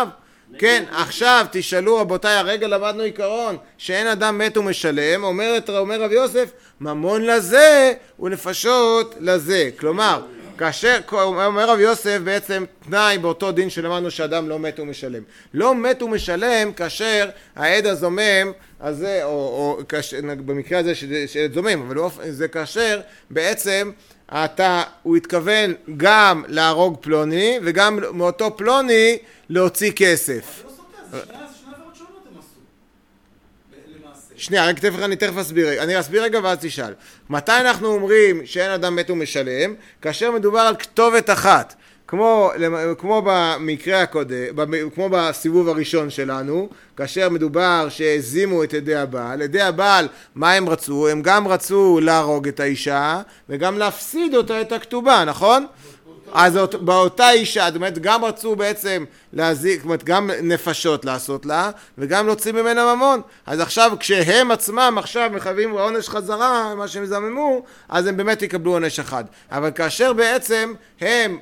כן, עכשיו תשאלו רבותיי, הרגע למדנו עיקרון שאין אדם מת ומשלם, אומרת, אומר רב יוסף, ממון לזה ונפשות לזה. כלומר, כאשר, אומר רב יוסף בעצם תנאי באותו דין שלמדנו שאדם לא מת ומשלם. לא מת ומשלם כאשר העד הזומם הזה, או, או כאשר, במקרה הזה שעד זומם, אבל זה כאשר בעצם אתה, הוא התכוון גם להרוג פלוני וגם מאותו פלוני להוציא כסף. זה לא סותר, זה שני עבירות שונות הם עשו. למעשה. שנייה, רק תכף אני תכף אסביר, אני אסביר רגע ואז תשאל. מתי אנחנו אומרים שאין אדם מת ומשלם? כאשר מדובר על כתובת אחת. כמו, כמו במקרה הקודם, כמו בסיבוב הראשון שלנו, כאשר מדובר שהזימו את ידי הבעל, ידי הבעל, מה הם רצו? הם גם רצו להרוג את האישה, וגם להפסיד אותה את הכתובה, נכון? אז באותה אישה, זאת אומרת, גם רצו בעצם להזיק, זאת אומרת, גם נפשות לעשות לה, וגם להוציא ממנה ממון. אז עכשיו, כשהם עצמם עכשיו מחייבים עונש חזרה, מה שהם זממו, אז הם באמת יקבלו עונש אחד. אבל כאשר בעצם הם,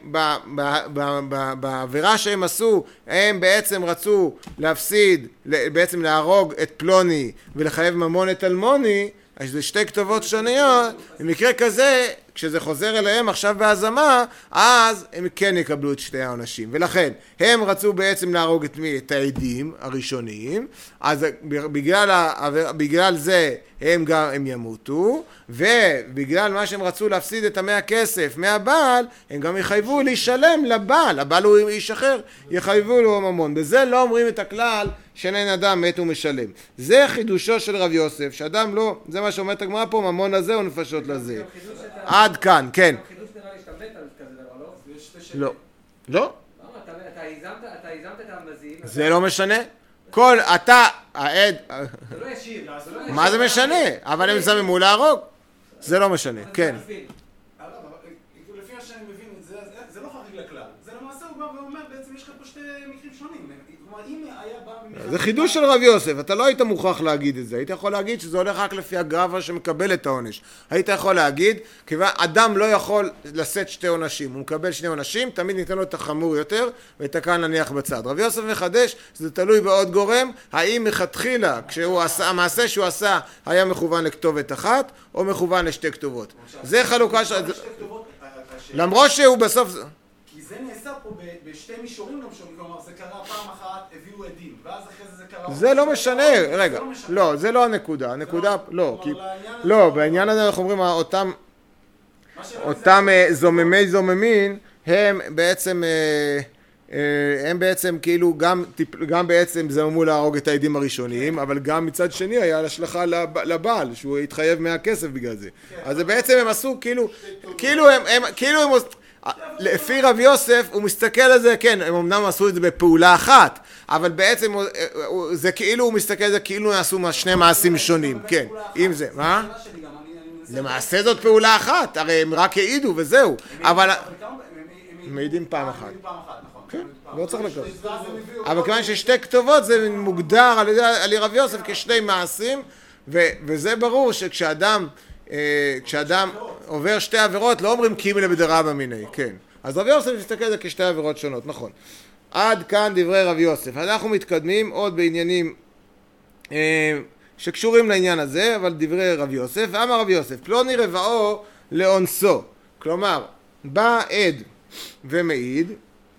בעבירה שהם עשו, הם בעצם רצו להפסיד, בעצם להרוג את פלוני, ולחייב ממון את אלמוני, אז זה שתי כתובות שוניות, במקרה כזה, כשזה חוזר אליהם עכשיו בהזמה, אז הם כן יקבלו את שתי העונשים. ולכן, הם רצו בעצם להרוג את מי? את העדים הראשוניים, אז בגלל, בגלל זה הם גם הם ימותו, ובגלל מה שהם רצו להפסיד את המאה כסף מהבעל, הם גם יחייבו להישלם לבעל, הבעל הוא איש אחר, יחייבו לו ממון. בזה לא אומרים את הכלל שאין אדם מת ומשלם. זה חידושו של רב יוסף, שאדם לא, זה מה שאומרת הגמרא פה, ממון לזה ונפשות לזה. עד כאן, כן. חידוש נראה לי שאתה מת על כזה דבר, לא? לא. לא? אתה הזמת את המזים. זה לא משנה. כל, אתה, העד, זה לא ישיר. מה זה משנה? אבל הם זממו להרוג. זה לא משנה, כן. לפי מה שאני מבין את זה, זה לא חריג לכלל. זה למעשה הוא בא ואומר, בעצם יש לך פה שתי מקרים שונים. כלומר, אם היה בא... זה חידוש של רב יוסף, אתה לא היית מוכרח להגיד את זה, היית יכול להגיד שזה הולך רק לפי הגרבה שמקבל את העונש. היית יכול להגיד, כיוון אדם לא יכול לשאת שתי עונשים, הוא מקבל שני עונשים, תמיד ניתן לו את החמור יותר, ואת הכאן נניח בצד. רב יוסף מחדש, זה תלוי בעוד גורם, האם מלכתחילה, כשהמעשה שהוא עשה היה מכוון לכתובת אחת, או מכוון לשתי כתובות. זה חלוקה של... למרות שהוא בסוף... כי זה נעשה פה בשתי מישורים גם שונים, כלומר זה קרה פעם אחת, הביאו עדים, ואז אחרי זה זה קרה... זה לא משנה, רגע, לא, זה לא הנקודה, הנקודה, לא, לא, בעניין הזה אנחנו אומרים, אותם זוממי זוממין, הם בעצם, הם בעצם כאילו גם בעצם זממו להרוג את העדים הראשונים, אבל גם מצד שני היה השלכה לבעל, שהוא התחייב מהכסף בגלל זה. אז בעצם הם עשו כאילו, כאילו הם, כאילו הם... לפי רב יוסף הוא מסתכל על זה, כן, הם אמנם עשו את זה בפעולה אחת, אבל בעצם זה כאילו הוא מסתכל על זה כאילו נעשו שני מעשים שונים, כן, עם זה, מה? למעשה זאת פעולה אחת, הרי הם רק העידו וזהו, אבל... הם מעידים פעם אחת. כן, לא צריך לקרוא. אבל כיוון ששתי כתובות זה מוגדר על רב יוסף כשני מעשים, וזה ברור שכשאדם... כשאדם עובר שתי עבירות, לא אומרים קימלה בדרבא מיניה, כן. אז רב יוסף מסתכל על זה כשתי עבירות שונות, נכון. עד כאן דברי רב יוסף. אנחנו מתקדמים עוד בעניינים אה, שקשורים לעניין הזה, אבל דברי רב יוסף. ואמר רב יוסף, פלוני רבעו לאונסו. כלומר, בא עד ומעיד,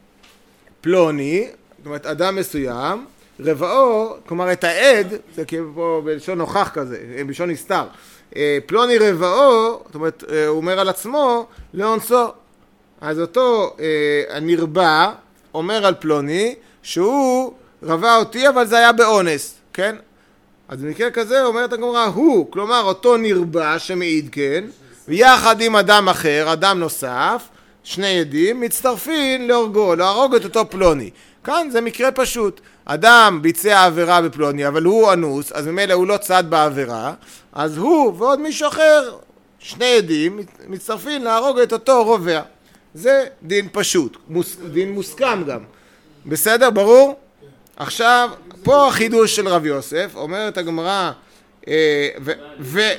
פלוני, זאת אומרת, אדם מסוים, רבעו, כלומר, את העד, זה כאילו פה בלשון נוכח כזה, בלשון נסתר, פלוני רבעו, זאת אומרת, הוא אומר על עצמו, לאונסו. אז אותו הנרבע אומר על פלוני, שהוא רבע אותי, אבל זה היה באונס, כן? אז במקרה כזה אומרת הגמרא, הוא, כלומר אותו נרבע שמעיד כן, ויחד עם אדם אחר, אדם נוסף, שני עדים, מצטרפים להורגו, להרוג את אותו פלוני. כאן זה מקרה פשוט. אדם ביצע עבירה בפלוני, אבל הוא אנוס, אז ממילא הוא לא צד בעבירה, אז הוא ועוד מישהו אחר, שני עדים, מצטרפים להרוג את אותו רובע. זה דין פשוט, מוס, דין מוסכם גם. בסדר, ברור? עכשיו, פה החידוש של רב יוסף, אומרת הגמרא,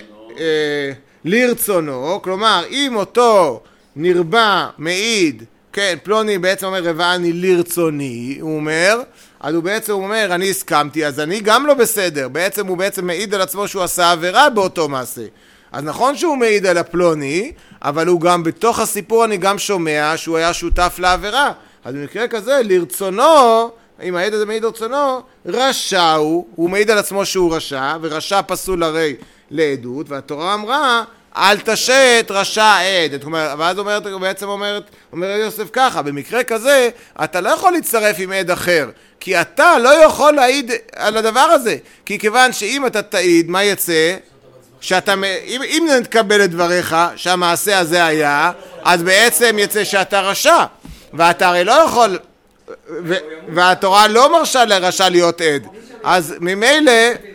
ולרצונו, כלומר, אם אותו נרבע מעיד כן, פלוני בעצם אומר רבעני לרצוני, הוא אומר, אז הוא בעצם אומר אני הסכמתי, אז אני גם לא בסדר, בעצם הוא בעצם מעיד על עצמו שהוא עשה עבירה באותו מעשה. אז נכון שהוא מעיד על הפלוני, אבל הוא גם בתוך הסיפור אני גם שומע שהוא היה שותף לעבירה. אז במקרה כזה, לרצונו, אם העד הזה מעיד לרצונו, רשע הוא, הוא מעיד על עצמו שהוא רשע, ורשע פסול הרי לעדות, והתורה אמרה, אל תשת רשע עד. זאת אומרת, ואז אומרת, בעצם אומרת, אומר יוסף ככה, במקרה כזה, אתה לא יכול להצטרף עם עד אחר, כי אתה לא יכול להעיד על הדבר הזה, כי כיוון שאם אתה תעיד, מה יצא? שאתה, אם, אם נתקבל את דבריך שהמעשה הזה היה, אז בעצם יצא שאתה רשע, ואתה הרי לא יכול, ו, והתורה לא מרשה לרשע להיות עד, אז ממילא,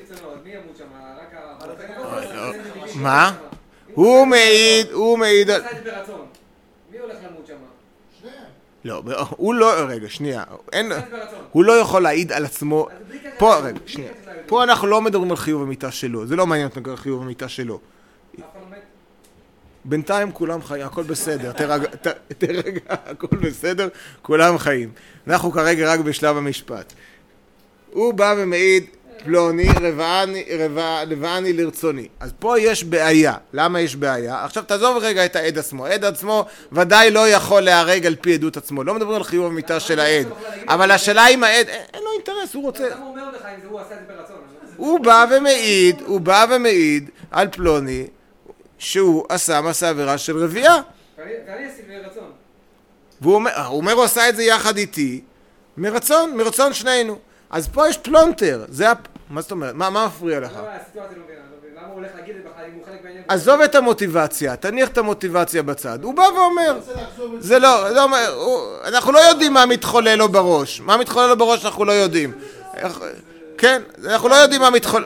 מה? הוא מעיד, הוא מעיד, מי הולך למות שם? לא, הוא לא, רגע, שנייה, אין, הוא לא יכול להעיד על עצמו, פה, רגע, שנייה, פה אנחנו לא מדברים על חיוב המיטה שלו, זה לא מעניין אותנו על חיוב המיטה שלו. בינתיים כולם חיים, הכל בסדר, תרגע, תרגע, הכל בסדר, כולם חיים. אנחנו כרגע רק בשלב המשפט. הוא בא ומעיד, פלוני, רבעני, רבעני לרצוני. אז פה יש בעיה. למה יש בעיה? עכשיו תעזוב רגע את העד עצמו. העד עצמו ודאי לא יכול להרג על פי עדות עצמו. לא מדברים על חיוב המיטה של העד. אבל השאלה אם העד, אין לו אינטרס, הוא רוצה. למה הוא אומר לך אם הוא עשה את זה ברצון? הוא בא ומעיד, הוא בא ומעיד על פלוני שהוא עשה מעשה עבירה של רביעה. ואני עשיתי ברצון. והוא אומר, הוא אומר, הוא עשה את זה יחד איתי, מרצון, מרצון שנינו. אז פה יש פלונטר, זה, מה זאת אומרת? מה, מה מפריע לך? לא, הסיטואציה לא מבינה, למה הוא הולך להגיד את זה בכלל, אם הוא חלק בעניין? עזוב את המוטיבציה, תניח את המוטיבציה בצד. הוא בא ואומר, זה לא, לא אומר, הוא, אנחנו לא יודעים מה מתחולל לו בראש. מה מתחולל לו בראש אנחנו לא יודעים. כן, אנחנו לא יודעים מה מתחולל.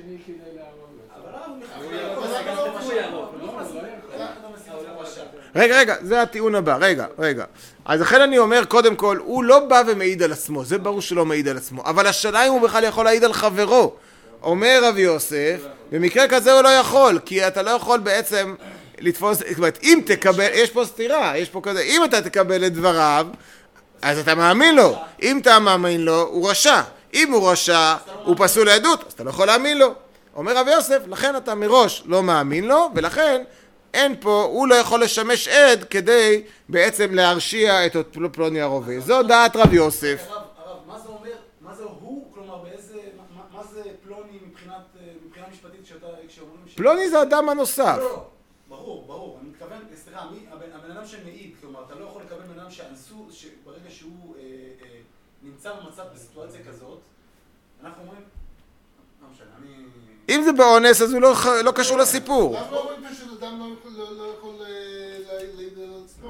רגע, רגע, זה הטיעון הבא, רגע, רגע. אז לכן אני אומר, קודם כל, הוא לא בא ומעיד על עצמו, זה ברור שלא מעיד על עצמו, אבל השאלה אם הוא בכלל יכול להעיד על חברו. אומר רבי יוסף, במקרה כזה הוא לא יכול, כי אתה לא יכול בעצם לתפוס, זאת אומרת, אם תקבל, יש פה סתירה, יש פה כזה, אם אתה תקבל את דבריו, אז אתה מאמין לו, אם אתה מאמין לו, הוא רשע, אם הוא רשע, הוא פסול לעדות, אז אתה לא יכול להאמין לו. אומר רבי יוסף, לכן אתה מראש לא מאמין לו, ולכן אין פה, הוא לא יכול לשמש עד כדי בעצם להרשיע את פלוני הרובה. זו דעת רב יוסף. הרב, הרב, מה זה אומר, מה זה הוא, כלומר באיזה, מה, מה זה פלוני מבחינת, מבחינה משפטית שאתה, כשאומרים ש... פלוני זה אדם הנוסף. לא, ברור, ברור, אני מתכוון, סליחה, מי, הבן, הבן אדם שמעיד, כלומר, אתה לא יכול לקבל בן אדם שאנסו, שברגע שהוא אה, אה, נמצא במצב בסיטואציה כזאת, אנחנו אומרים, לא משנה, אני... אם זה באונס, אז הוא לא, לא קשור לסיפור. למה לא אומרים פשוט אדם לא יכול להעיד על עצמו?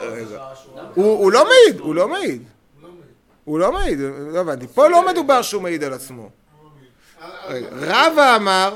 הוא לא מעיד, הוא לא מעיד. הוא לא מעיד, לא הבנתי. פה לא מדובר שהוא מעיד על עצמו. רבא אמר,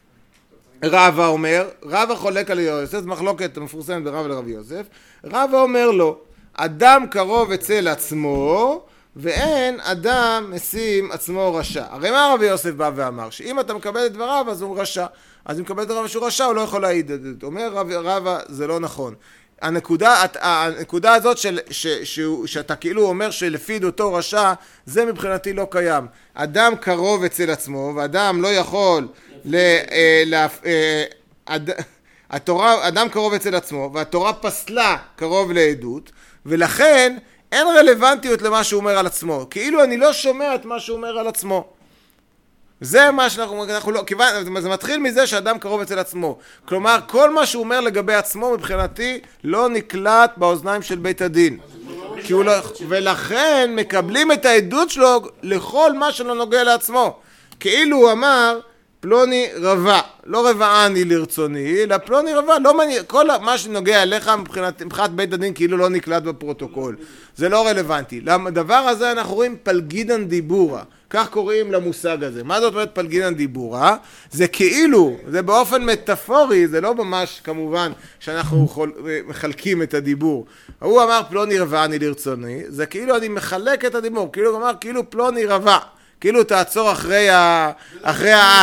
רבא אומר, רבא חולק על יוסף, זו מחלוקת מפורסמת ברבא לרבי יוסף, רבא אומר לו, אדם קרוב אצל עצמו, ואין אדם משים עצמו רשע. הרי מה רבי יוסף בא ואמר? שאם אתה מקבל את דבריו, אז הוא רשע. אז אם מקבל את דבריו שהוא רשע, הוא לא יכול להעיד. אומר רבי רבא, זה לא נכון. הנקודה, הנקודה הזאת של, ש, ש, שאתה כאילו אומר שלפי אותו רשע, זה מבחינתי לא קיים. אדם קרוב אצל עצמו, ואדם לא יכול ל... ל אד, התורה, אדם קרוב אצל עצמו, והתורה פסלה קרוב לעדות, ולכן אין רלוונטיות למה שהוא אומר על עצמו. כאילו אני לא שומע את מה שהוא אומר על עצמו. זה מה שאנחנו, אנחנו לא, כיוון, זה מתחיל מזה שאדם קרוב אצל עצמו. כלומר, כל מה שהוא אומר לגבי עצמו מבחינתי לא נקלט באוזניים של בית הדין. כי הוא לא, ולכן מקבלים את העדות שלו לכל מה שלא נוגע לעצמו. כאילו הוא אמר, פלוני רבע, לא רבעני לרצוני, אלא פלוני רבע, לא מני, כל מה שנוגע אליך מבחינת, מבחינת בית הדין כאילו לא נקלט בפרוטוקול. זה לא רלוונטי. לדבר הזה אנחנו רואים פלגינן דיבורה. כך קוראים למושג הזה. מה זאת אומרת פלגינן דיבורה? זה כאילו, זה באופן מטאפורי, זה לא ממש כמובן שאנחנו חול, מחלקים את הדיבור. הוא אמר פלוני רבעני לרצוני, זה כאילו אני מחלק את הדיבור, כאילו הוא אמר כאילו פלוני רבע. כאילו תעצור אחרי, ה... אחרי העין.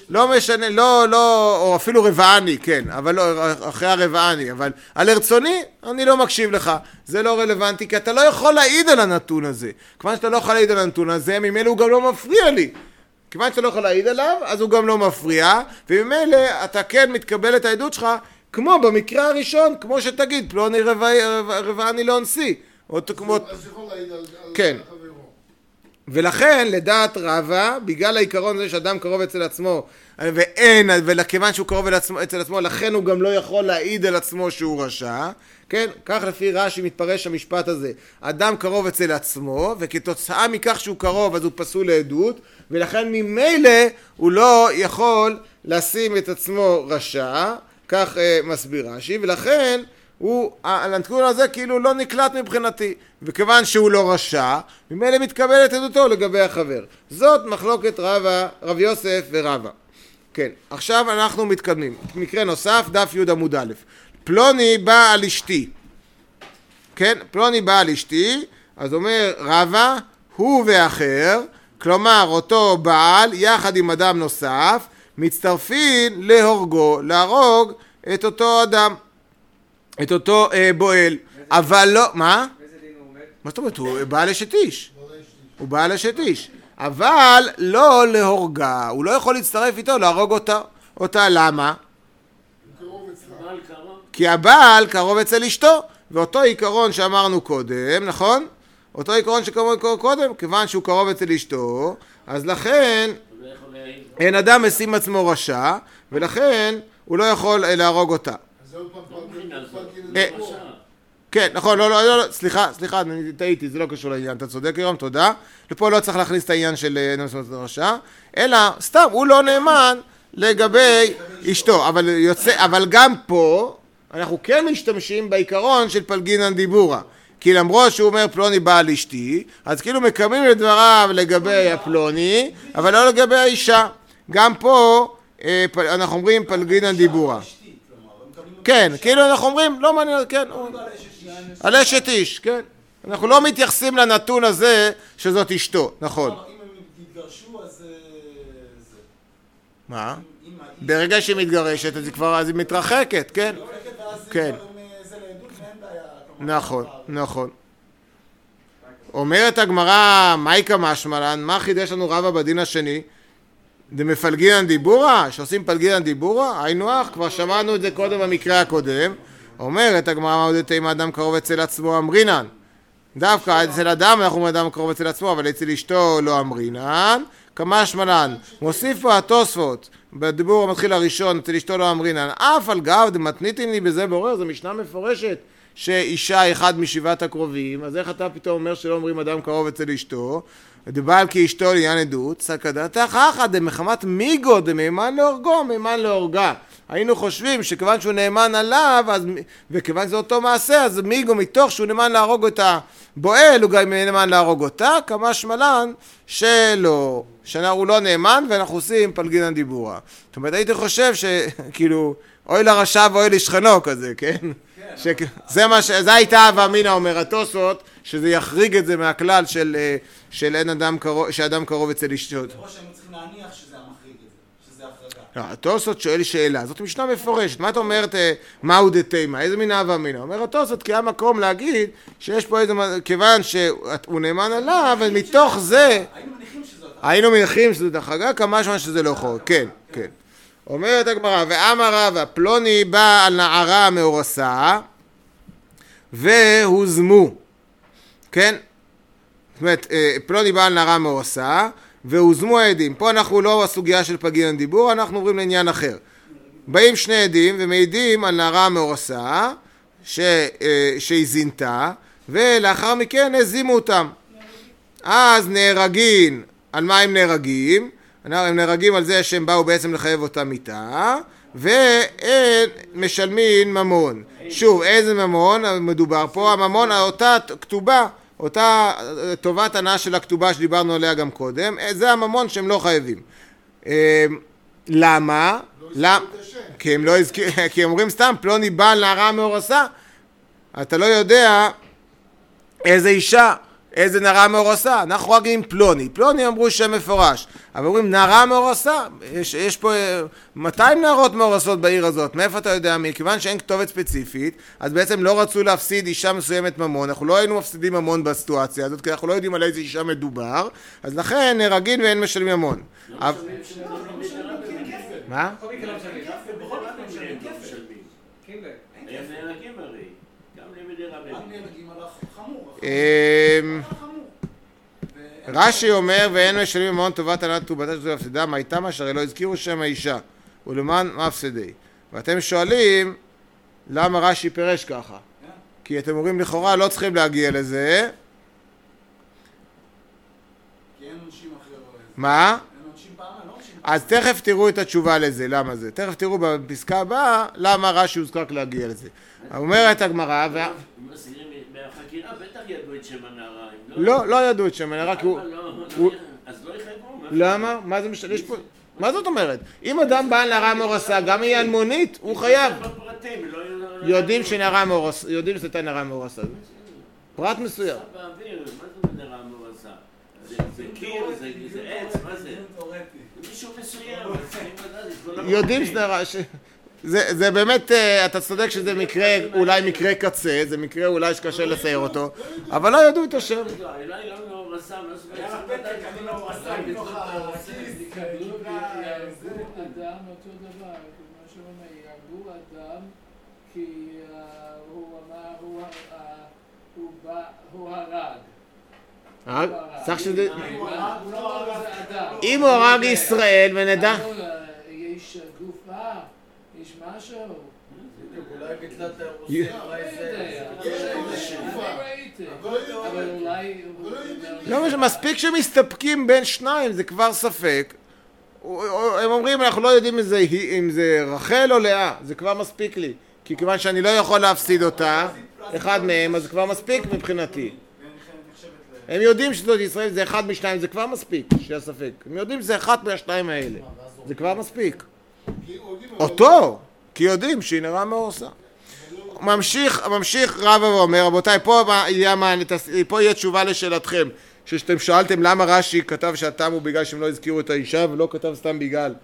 לא משנה, לא, לא, או אפילו רבעני, כן, אבל לא, אחרי הרבעני, אבל על רצוני, אני לא מקשיב לך. זה לא רלוונטי, כי אתה לא יכול להעיד על הנתון הזה. כיוון שאתה לא יכול להעיד על הנתון הזה, ממילא הוא גם לא מפריע לי. כיוון שאתה לא יכול להעיד עליו, אז הוא גם לא מפריע, וממילא אתה כן מתקבל את העדות שלך, כמו במקרה הראשון, כמו שתגיד, פלוני רבעני לא אנסי. אז יכול להעיד על כן. חברו. ולכן, לדעת רבא, בגלל העיקרון הזה שאדם קרוב אצל עצמו, ואין, וכיוון שהוא קרוב אצל עצמו, לכן הוא גם לא יכול להעיד על עצמו שהוא רשע, כן? כך לפי רש"י מתפרש המשפט הזה. אדם קרוב אצל עצמו, וכתוצאה מכך שהוא קרוב, אז הוא פסול לעדות, ולכן ממילא הוא לא יכול לשים את עצמו רשע, כך אה, מסביר רש"י, ולכן הוא, הנתון הזה כאילו לא נקלט מבחינתי, וכיוון שהוא לא רשע, ממילא מתקבלת עדותו לגבי החבר. זאת מחלוקת רבא, רב יוסף ורבא. כן, עכשיו אנחנו מתקדמים. מקרה נוסף, דף י' עמוד א'. פלוני בא על אשתי. כן, פלוני בא על אשתי, אז אומר רבא, הוא ואחר, כלומר אותו בעל יחד עם אדם נוסף, מצטרפים להורגו, להרוג את אותו אדם. את אותו אה, בועל, אבל לא, מה? באיזה דין הוא עומד? מה זאת אומרת? הוא בעל אשת איש. הוא בעל אשת איש. אבל לא להורגה, הוא לא יכול להצטרף איתו, להרוג אותה. אותה, למה? הבעל קרוב. כי הבעל קרוב אצל אשתו, ואותו עיקרון שאמרנו קודם, נכון? אותו עיקרון שקרוב קודם, כיוון שהוא קרוב אצל אשתו, אז לכן הוא לא יכול להעיד. אין אדם משים עצמו רשע, ולכן הוא לא יכול אה, להרוג אותה. אז עוד פעם מבחינה זאת. פלגין אה, לפה. כן, נכון, לא, לא, לא, לא, סליחה, סליחה, אני טעיתי, זה לא קשור לעניין, אתה צודק היום, תודה. לפה לא צריך להכניס את העניין של אדם מסוים רשע, אלא סתם, הוא לא נאמן לגבי אשתו, אבל יוצא, אבל גם פה, אנחנו כן משתמשים בעיקרון של פלגינן דיבורה, כי למרות שהוא אומר פלוני בעל אשתי, אז כאילו מקיימים את דבריו לגבי הפלוני, אבל לא לגבי האישה. גם פה אה, פ, אנחנו אומרים פלגינן דיבורה. כן, כאילו אנחנו אומרים, לא מעניין, כן, הוא- על אשת איש, כן. אנחנו לא מתייחסים לנתון הזה שזאת אשתו, נכון. אם הם יתגרשו, אז זה... מה? אם האיש... ברגע שהיא מתגרשת, אז היא כבר, אז היא מתרחקת, כן? ואז זה כן. כבר עם זה לעדות ואין בעיה. כלומר, נכון, נכון. אומרת הגמרא, מייקה משמלן, מה חידש לנו רבא בדין השני? דמפלגינן דיבורה? שעושים פלגינן דיבורה? היינו אח, כבר שמענו את זה קודם במקרה הקודם. אומרת הגמרא, מה עוד אם האדם קרוב אצל עצמו אמרינן? דווקא אצל אדם אנחנו אומרים אדם קרוב אצל עצמו, אבל אצל אשתו לא אמרינן. כמה שמלן, מוסיף פה התוספות, בדיבור המתחיל הראשון, אצל אשתו לא אמרינן, אף על גב דמתניתין לי בזה בעורר, זו משנה מפורשת, שאישה אחד משבעת הקרובים, אז איך אתה פתאום אומר שלא אומרים אדם קרוב אצל אשתו, דבעל כי אשתו לעניין עדות, סכדתך אחא דמחמת מיגו דמימן להורגו, מימן להורגה. היינו חושבים שכיוון שהוא נאמן עליו, אז, וכיוון שזה אותו מעשה, אז מיגו מתוך שהוא נאמן להרוג את הבועל, הוא גם נאמן להרוג אותה, כמה שמלן שלא, שהוא לא נאמן, ואנחנו עושים פלגינן דיבורה. זאת אומרת, הייתי חושב שכאילו, אוי לרשע ואוי לשכנו כזה, כן? ש... זה מה ש... זה הייתה הווה אמינא אומר התוספות, שזה יחריג את זה מהכלל של, של אין אדם קרוב, שאדם קרוב אצל אשתו. מראש היינו צריכים להניח שזה המחריג את זה, שזה החרגה. לא, התוספות שואל שאלה, זאת משנה מפורשת, מה את אומרת, מהו דתימה, איזה מין הווה אמינא? אומר התוספות כי היה מקום להגיד שיש פה איזה, כיוון שהוא נאמן עליו, ומתוך זה, היינו מניחים שזאת... היינו מניחים שזאת החרגה, כמה שמן שזה לא חורג, כן, כן. אומרת הגמרא, ואמר רבא, פלוני בא על נערה מאורסה, והוזמו, כן? זאת אומרת, פלוני בא על נערה מאורסה, והוזמו העדים. פה אנחנו לא בסוגיה של פלגינן דיבור, אנחנו עוברים לעניין אחר. באים שני עדים ומעידים על נערה מאורסה, ש, שהיא זינתה, ולאחר מכן הזימו אותם. אז נהרגים, על מה הם נהרגים? הם נהרגים על זה שהם באו בעצם לחייב אותה מיתה, והם משלמים ממון. שוב, איזה ממון מדובר פה? הממון, אותה כתובה, אותה טובת הנאה של הכתובה שדיברנו עליה גם קודם, זה הממון שהם לא חייבים. למה? כי הם לא הזכירו, כי הם אומרים סתם, פלוני בעל נערה מאורסה, אתה לא יודע איזה אישה איזה נערה מאורסה? אנחנו רק עם פלוני. פלוני אמרו שם מפורש. אבל אומרים נערה מאורסה. יש, יש פה מאתיים נערות מאורסות בעיר הזאת. מאיפה אתה יודע? מכיוון שאין כתובת ספציפית, אז בעצם לא רצו להפסיד אישה מסוימת ממון. אנחנו לא היינו מפסידים ממון בסיטואציה הזאת, כי אנחנו לא יודעים על איזה אישה מדובר. אז לכן נהרגין ואין משלמים ממון. אבל... מה? בכל מקרה לא משלמים. בכל מקרה לא משלמים כפל. קימלה. הם נהרגים הרי. גם למדי רבי. רק נהרגים על החמור. אמ... החמור. רש"י אומר ואין משלמים ממון טובת הנהלת טובתה שזו הפסדה, מה איתם אשר לא הזכירו שם האישה ולמען מפסדי. ואתם שואלים למה רש"י פירש ככה? כי אתם אומרים לכאורה לא צריכים להגיע לזה. כי אין אנשים אחרים. מה? אין אנשים פעם, לא אנשים פעם. אז תכף תראו את התשובה לזה, למה זה. תכף תראו בפסקה הבאה למה רש"י הוזכר להגיע לזה. אומרת הגמרא וה... בחקירה בטח ידעו את שם הנערה. לא, לא ידעו את שם הנערה כי הוא... אז לא יחייבו. למה? מה זה משנה? יש פה... מה זאת אומרת? אם אדם בעל נערה מאורסה, גם היא אלמונית, הוא חייב. יודעים שנערה מאורסה, יודעים שזאת נערה מאורסה. פרט מסוים. באוויר, מה זאת נערה מאורסה? זה קיר, זה עץ, מה זה? מישהו מסוים. יודעים שנערה... זה, זה באמת, אתה צודק שזה מקרה, אולי מקרה קצה, זה מקרה אולי שקשה לצייר אותו, אבל לא ידעו את השם. אולי לא מאורסה, מה זאת אומרת? היה לך פתק, אני לא עושה מתוך הכיס. יעבדו אדם אותו דבר, מה שאומר, יעבדו אדם כי הוא אמר, הוא הרג. צריך שזה... אדם. אם הוא הרג ישראל ונדע... יש גופה, יש משהו. אולי ביטלה את י- אבל אולי... לא משנה, מספיק שמסתפקים בין שניים, זה כבר ספק. הם אומרים, אנחנו לא יודעים אם זה, אם זה רחל או לאה, זה כבר מספיק לי. כי כיוון שאני לא יכול להפסיד אותה, אחד מהם, אז זה כבר מספיק מבחינתי. הם יודעים שזאת ישראל, זה אחד משניים, זה כבר מספיק, שיהיה ספק. הם יודעים שזה אחד מהשניים האלה. זה כבר מספיק. אותו, כי יודעים שהיא נראה מאורסה. ממשיך, ממשיך רבא ואומר, רבותיי, פה יהיה, פה יהיה תשובה לשאלתכם, שאתם שאלתם למה רש"י כתב שהטעם הוא בגלל שהם לא הזכירו את האישה, ולא כתב סתם בגלל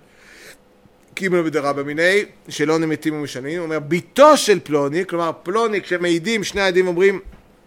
קימל בדרבא מיניה, שלא נמתים ומשנים. הוא אומר, ביתו של פלוני, כלומר פלוני, כשמעידים, שני העדים אומרים,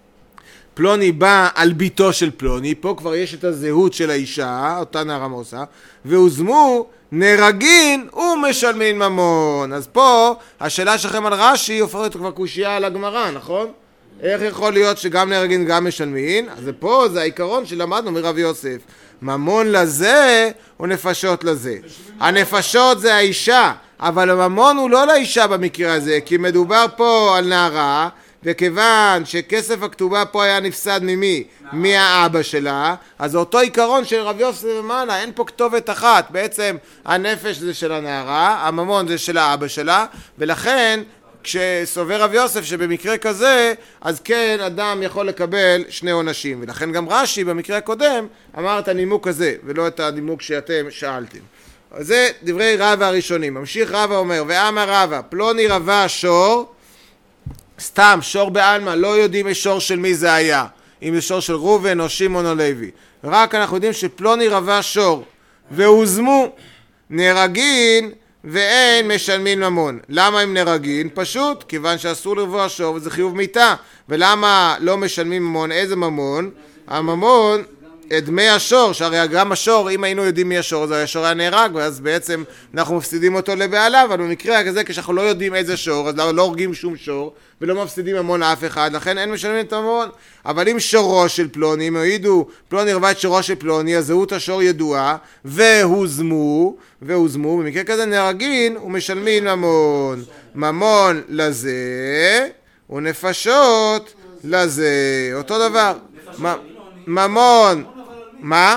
פלוני בא על ביתו של פלוני, פה כבר יש את הזהות של האישה, אותה נערה מאורסה, והוזמו נהרגין ומשלמין ממון. אז פה השאלה שלכם על רש"י הופכת כבר קושייה על הגמרא, נכון? איך יכול להיות שגם נהרגין גם משלמין? אז פה זה העיקרון שלמדנו מרב יוסף. ממון לזה ונפשות לזה. הנפשות זה האישה, אבל הממון הוא לא לאישה במקרה הזה, כי מדובר פה על נערה, וכיוון שכסף הכתובה פה היה נפסד ממי? מהאבא שלה, אז אותו עיקרון של רב יוסף ומעלה, אין פה כתובת אחת, בעצם הנפש זה של הנערה, הממון זה של האבא שלה, ולכן כשסובר רב יוסף שבמקרה כזה, אז כן אדם יכול לקבל שני עונשים, ולכן גם רש"י במקרה הקודם אמר את הנימוק הזה, ולא את הנימוק שאתם שאלתם. אז זה דברי רבא הראשונים. ממשיך רבא אומר, ואמר רבא, פלוני רבא שור, סתם, שור בעלמא, לא יודעים השור של מי זה היה, אם זה שור של ראובן או שמעון או לוי, רק אנחנו יודעים שפלוני רבא שור, והוזמו נהרגין ואין משלמין ממון. למה הם נהרגין? פשוט, כיוון שאסור לרבוע שור וזה חיוב מיתה. ולמה לא משלמים ממון? איזה ממון? הממון, את דמי השור, שהרי גם השור, אם היינו יודעים מי השור, זה השור היה נהרג, ואז בעצם אנחנו מפסידים אותו לבעליו, אבל במקרה כזה, כשאנחנו לא יודעים איזה שור, אז לא הורגים שום שור, ולא מפסידים ממון לאף אחד, לכן אין משלמים את הממון. אבל אם שורו של פלוני, אם העידו, פלוני רבע את שורו של פלוני, אז זהות השור ידועה, והוזמו, והוזמו, במקרה כזה נהרגין ומשלמים ממון. ממון לזה, ונפשות לזה. אותו דבר. ממון. מה?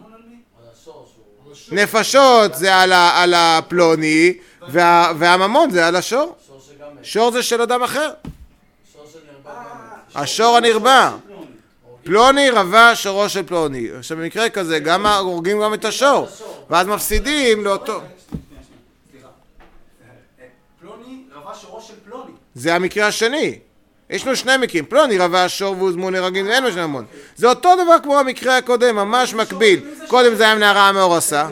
נפשות זה על הפלוני, והממון זה על השור. שור זה של אדם אחר. השור הנרבע. פלוני רבע שורו של פלוני. עכשיו במקרה כזה גם הורגים גם את השור, ואז מפסידים לאותו. סליחה. פלוני רבע שורו של פלוני. זה המקרה השני. יש לנו שני מקרים, פלוני רבה שור והוזמו נהרגים ואין משנה ממון. זה אותו דבר כמו המקרה הקודם, ממש מקביל. קודם זה היה מנערה המאורסה.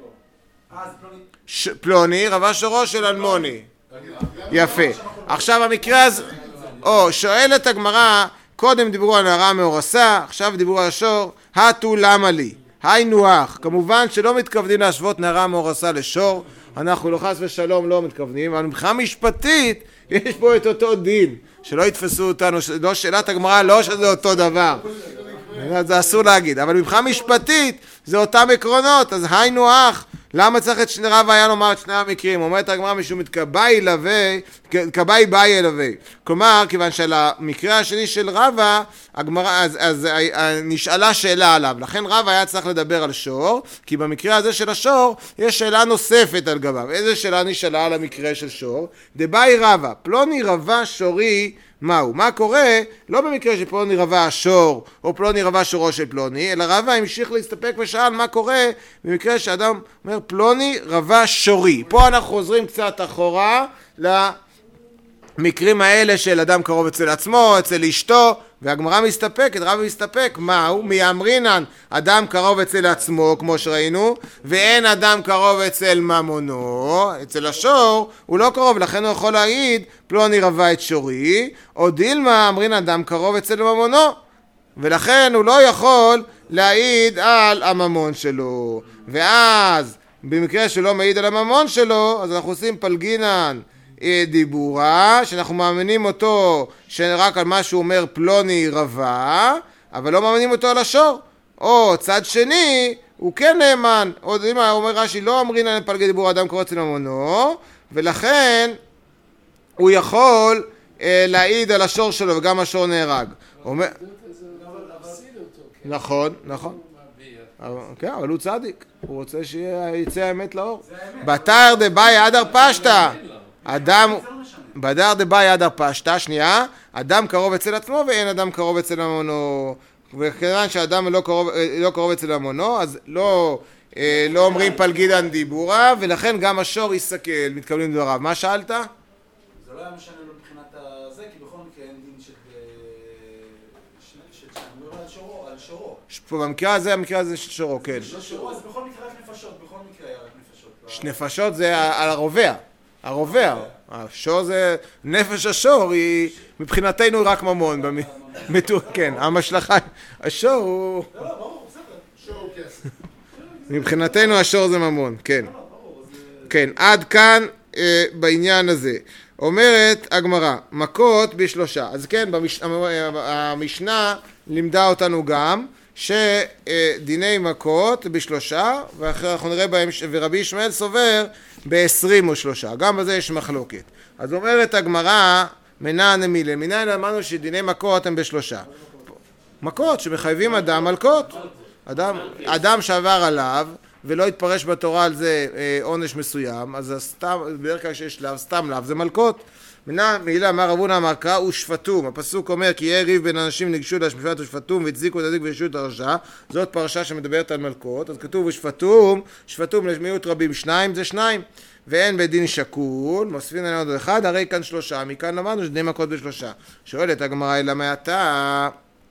פלוני רבה שורו של אלמוני. יפה. עכשיו המקרה הזה, או שואלת הגמרא, קודם דיברו על נערה המאורסה, עכשיו דיברו על השור, התו למה לי? היינו אח. כמובן שלא מתכוונים להשוות נערה המאורסה לשור, אנחנו לא חס ושלום לא מתכוונים, אבל מבחינה משפטית יש פה את אותו דין, שלא יתפסו אותנו, לא שאלת הגמרא, לא שזה אותו דבר. זה אסור להגיד, אבל מבחינה משפטית זה אותם עקרונות, אז היינו אח. למה צריך את שני רב היה לומר את שני המקרים? אומרת הגמרא משום מתקבעי לוי, קבעי באי לוי. כלומר, כיוון שלמקרה השני של רבא, הגמרא, אז, אז נשאלה שאלה עליו. לכן רבא היה צריך לדבר על שור, כי במקרה הזה של השור, יש שאלה נוספת על גביו. איזה שאלה נשאלה על המקרה של שור? דבאי רבא, פלוני רבא שורי, מהו? מה קורה? לא במקרה שפלוני רבא השור, או פלוני רבא שורו של פלוני, אלא רבא המשיך להסתפק ושאל מה קורה במקרה שאדם אומר פלוני רבא שורי. פה אנחנו חוזרים קצת אחורה למקרים האלה של אדם קרוב אצל עצמו, אצל אשתו, והגמרא מסתפקת, רבא מסתפק, מהו? מיאמרינן, אדם קרוב אצל עצמו, כמו שראינו, ואין אדם קרוב אצל ממונו, אצל השור, הוא לא קרוב, לכן הוא יכול להעיד, פלוני רבא את שורי, או דילמה, אמרין אדם קרוב אצל ממונו, ולכן הוא לא יכול להעיד על הממון שלו. ואז, במקרה שלא מעיד על הממון שלו, אז אנחנו עושים פלגינן, דיבורה, שאנחנו מאמינים אותו שרק על מה שהוא אומר פלוני רבה, אבל לא מאמינים אותו על השור. או צד שני, הוא כן נאמן. או אם אומר רש"י, לא אומרים על פלגי דיבור אדם קורא אצל ממונו, ולכן הוא יכול אה, להעיד על השור שלו, וגם השור נהרג. אומר... נכון, נכון. כן, אבל הוא צדיק. הוא רוצה שיצא האמת לאור. בתר דבאי אדר פשטה. אדם, בדר דבאי אדר פשטה, שנייה, אדם קרוב אצל עצמו ואין אדם קרוב אצל ממונו. וכיוון שאדם לא קרוב, לא קרוב אצל ממונו, אז לא, לא אומרים פלגידן דיבורה, ולכן גם השור יסתכל, מתקבלים דבריו. מה שאלת? זה לא היה משנה לו מבחינת הזה, כי בכל מקרה אין דין של... אני אומר על שורו, על שורו. במקרה הזה, המקרה הזה של שורו, כן. שורו, אז בכל מקרה רק נפשות, בכל מקרה היה רק נפשות. נפשות זה על הרובע. הרובע, השור זה, נפש השור היא מבחינתנו רק ממון, כן, המשלחה, השור הוא, מבחינתנו השור זה ממון, כן, כן, עד כאן בעניין הזה. אומרת הגמרא, מכות בשלושה, אז כן, המשנה לימדה אותנו גם, שדיני מכות בשלושה, ואחרי אנחנו נראה בהם, ורבי ישמעאל סובר בעשרים ושלושה, גם בזה יש מחלוקת. אז אומרת הגמרא, מנען מילה, מנין אמרנו שדיני מכות הם בשלושה. מכות שמחייבים אדם מלקות. אדם, אדם שעבר עליו, ולא יתפרש בתורה על זה עונש מסוים, אז הסתם, בדרך כלל שיש לאו, סתם לאו, זה מלקות. מילה אמר רבונה אמר קרא ושפטום, הפסוק אומר כי יהיה ריב בין אנשים ניגשו להשפט ושפטום והצדיקו את הדין וישו את הרשע, זאת פרשה שמדברת על מלכות, אז כתוב ושפטום, שפטום למיעוט רבים שניים זה שניים, ואין בדין שקול, מוסיפין עלינו עוד אחד, הרי כאן שלושה, מכאן למדנו שדיני מכות בשלושה. שואלת הגמרא אלא מעתה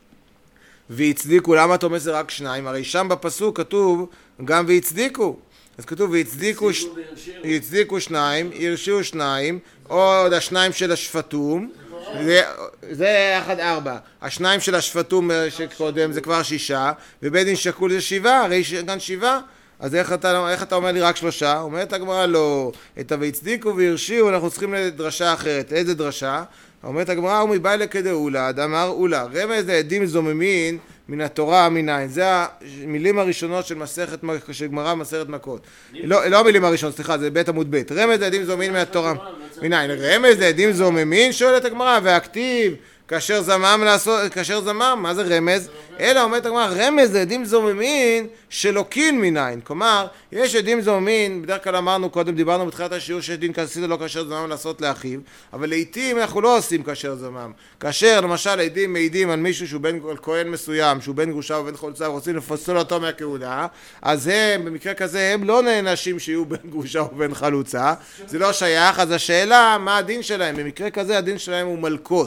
והצדיקו, למה אתה אומר זה רק שניים? הרי שם בפסוק כתוב גם והצדיקו, אז כתוב והצדיקו, הצדיקו שניים, הרשיעו שניים, עוד השניים של השפטום, זה, זה אחד ארבע, השניים של השפטום שקודם זה כבר שישה, ובית דין שקול זה שבעה, הרי כאן שבעה, אז איך אתה, איך אתה אומר לי רק שלושה? אומרת הגמרא לא, את והצדיקו והרשיעו אנחנו צריכים לדרשה אחרת. איזה דרשה? אומרת הגמרא הוא מבאי לכדאולה, אדמר אולה, רמז לעדים זוממין מן התורה מניין, זה המילים הראשונות של מסכת, של גמרא מסכת מכות. לא, לא המילים הראשונות, סליחה, זה בית עמוד בית. רמז לעדים זוממין מן התורה מניין, רמז לעדים זוממין שואלת הגמרא, והכתיב כאשר זמם לעשות, כאשר זמם, מה זה רמז? אלא אומרת הגמרא, רמז לעדים זוממין שלוקין מניין. כלומר, יש עדים זוממין, בדרך כלל אמרנו קודם, דיברנו בתחילת השיעור שיש דין כסידה לא כאשר זמם לעשות לאחיו, אבל לעתים אנחנו לא עושים כאשר זמם. כאשר למשל עדים מעידים על מישהו שהוא בן כהן מסוים, שהוא בן גרושה ובן חולצה, ורוצים לפסול אותו מהכהונה, אז הם, במקרה כזה, הם לא נענשים שיהיו בן גרושה ובן חלוצה, זה לא שייך, אז השאלה, מה הדין שלהם? במקרה כזה הדין שלהם הוא מלכות.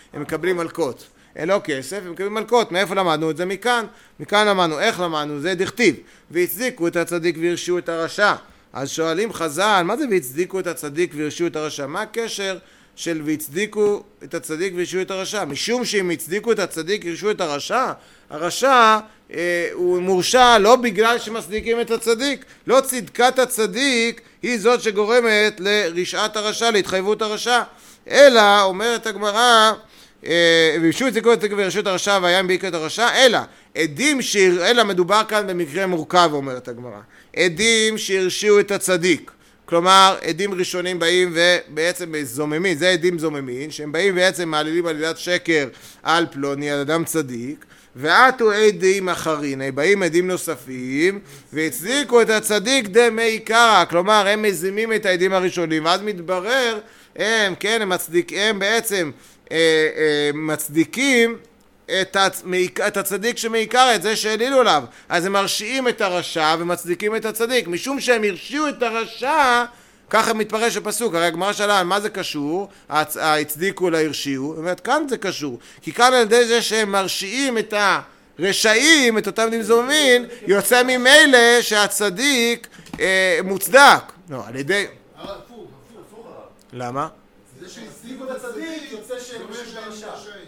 הם מקבלים מלכות. אין לו כסף, הם מקבלים מלכות. מאיפה למדנו את זה? מכאן. מכאן למדנו. איך למדנו? זה דכתיב. והצדיקו את הצדיק והרשיעו את הרשע. אז שואלים חז"ל, מה זה והצדיקו את הצדיק והרשיעו את הרשע? מה הקשר של והצדיקו את הצדיק והרשיעו את הרשע? משום שאם הצדיקו את הצדיק והרשיעו את הרשע, הרשע אה, הוא מורשע לא בגלל שמצדיקים את הצדיק. לא צדקת הצדיק היא זאת שגורמת לרשעת הרשע, להתחייבות הרשע. אלא, אומרת הגמרא, ובשביל הצדיקו את הצדיק והרשיעו את הרשע והיה בעיקר את הרשע, אלא עדים שיר, אלא מדובר כאן במקרה מורכב, אומרת הגמרא. עדים שהרשיעו את הצדיק. כלומר, עדים ראשונים באים ובעצם זוממים, זה עדים זוממים, שהם באים בעצם מעלילים עלילת שקר על פלוני, על אדם צדיק, ועתו עדים אחרים, הם באים עדים נוספים, והצדיקו את הצדיק דמי קרא, כלומר, הם מזימים את העדים הראשונים, ואז מתברר, הם, כן, הם, מצדיק, הם בעצם אה, אה, מצדיקים את, הצ... את הצדיק שמעיקר, את זה שהעלילו עליו. אז הם מרשיעים את הרשע ומצדיקים את הצדיק. משום שהם הרשיעו את הרשע, ככה מתפרש הפסוק. הרי הגמרא שאלה, מה זה קשור? הצדיקו להרשיעו. זאת אומרת, כאן זה קשור. כי כאן על ידי זה שהם מרשיעים את הרשעים, את אותם עדים זוממים, יוצא ממילא שהצדיק אה, מוצדק. לא, על ידי... הפוך, הפוך, הפוך. למה? זה שהצדיקו את הצדיק יוצא שהם רשעים הרשע.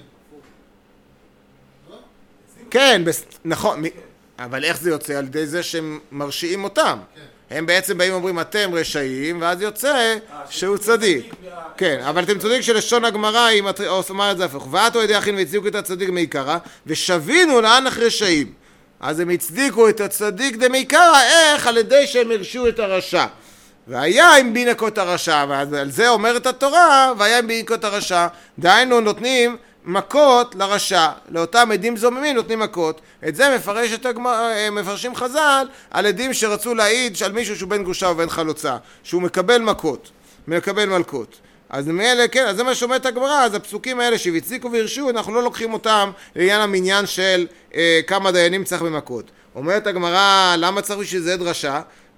כן, נכון, אבל איך זה יוצא? על ידי זה שהם מרשיעים אותם. הם בעצם באים ואומרים, אתם רשעים, ואז יוצא שהוא צדיק. כן, אבל אתם צדיק שלשון הגמרא היא אומרת את זה הפוך. ועתו ידי אחין והצדיקו את הצדיק מעיקרא, ושבינו לאנך רשעים. אז הם הצדיקו את הצדיק דמעיקרא, איך? על ידי שהם הרשיעו את הרשע. והיה אם בינקות הרשע, ועל זה אומרת התורה, והיה אם בינקות הרשע, דהיינו נותנים מכות לרשע, לאותם עדים זוממים נותנים מכות. את זה מפרש את הגמרא, מפרשים חז"ל על עדים שרצו להעיד על מישהו שהוא בן גרושה ובן חלוצה, שהוא מקבל מכות, מקבל מלכות. אז מאלה, כן, אז זה מה שאומרת הגמרא, אז הפסוקים האלה שהצדיקו והרשיעו, אנחנו לא לוקחים אותם לעניין המניין של אה, כמה דיינים צריך במכות. אומרת הגמרא, למה צריך שזה עד רשע?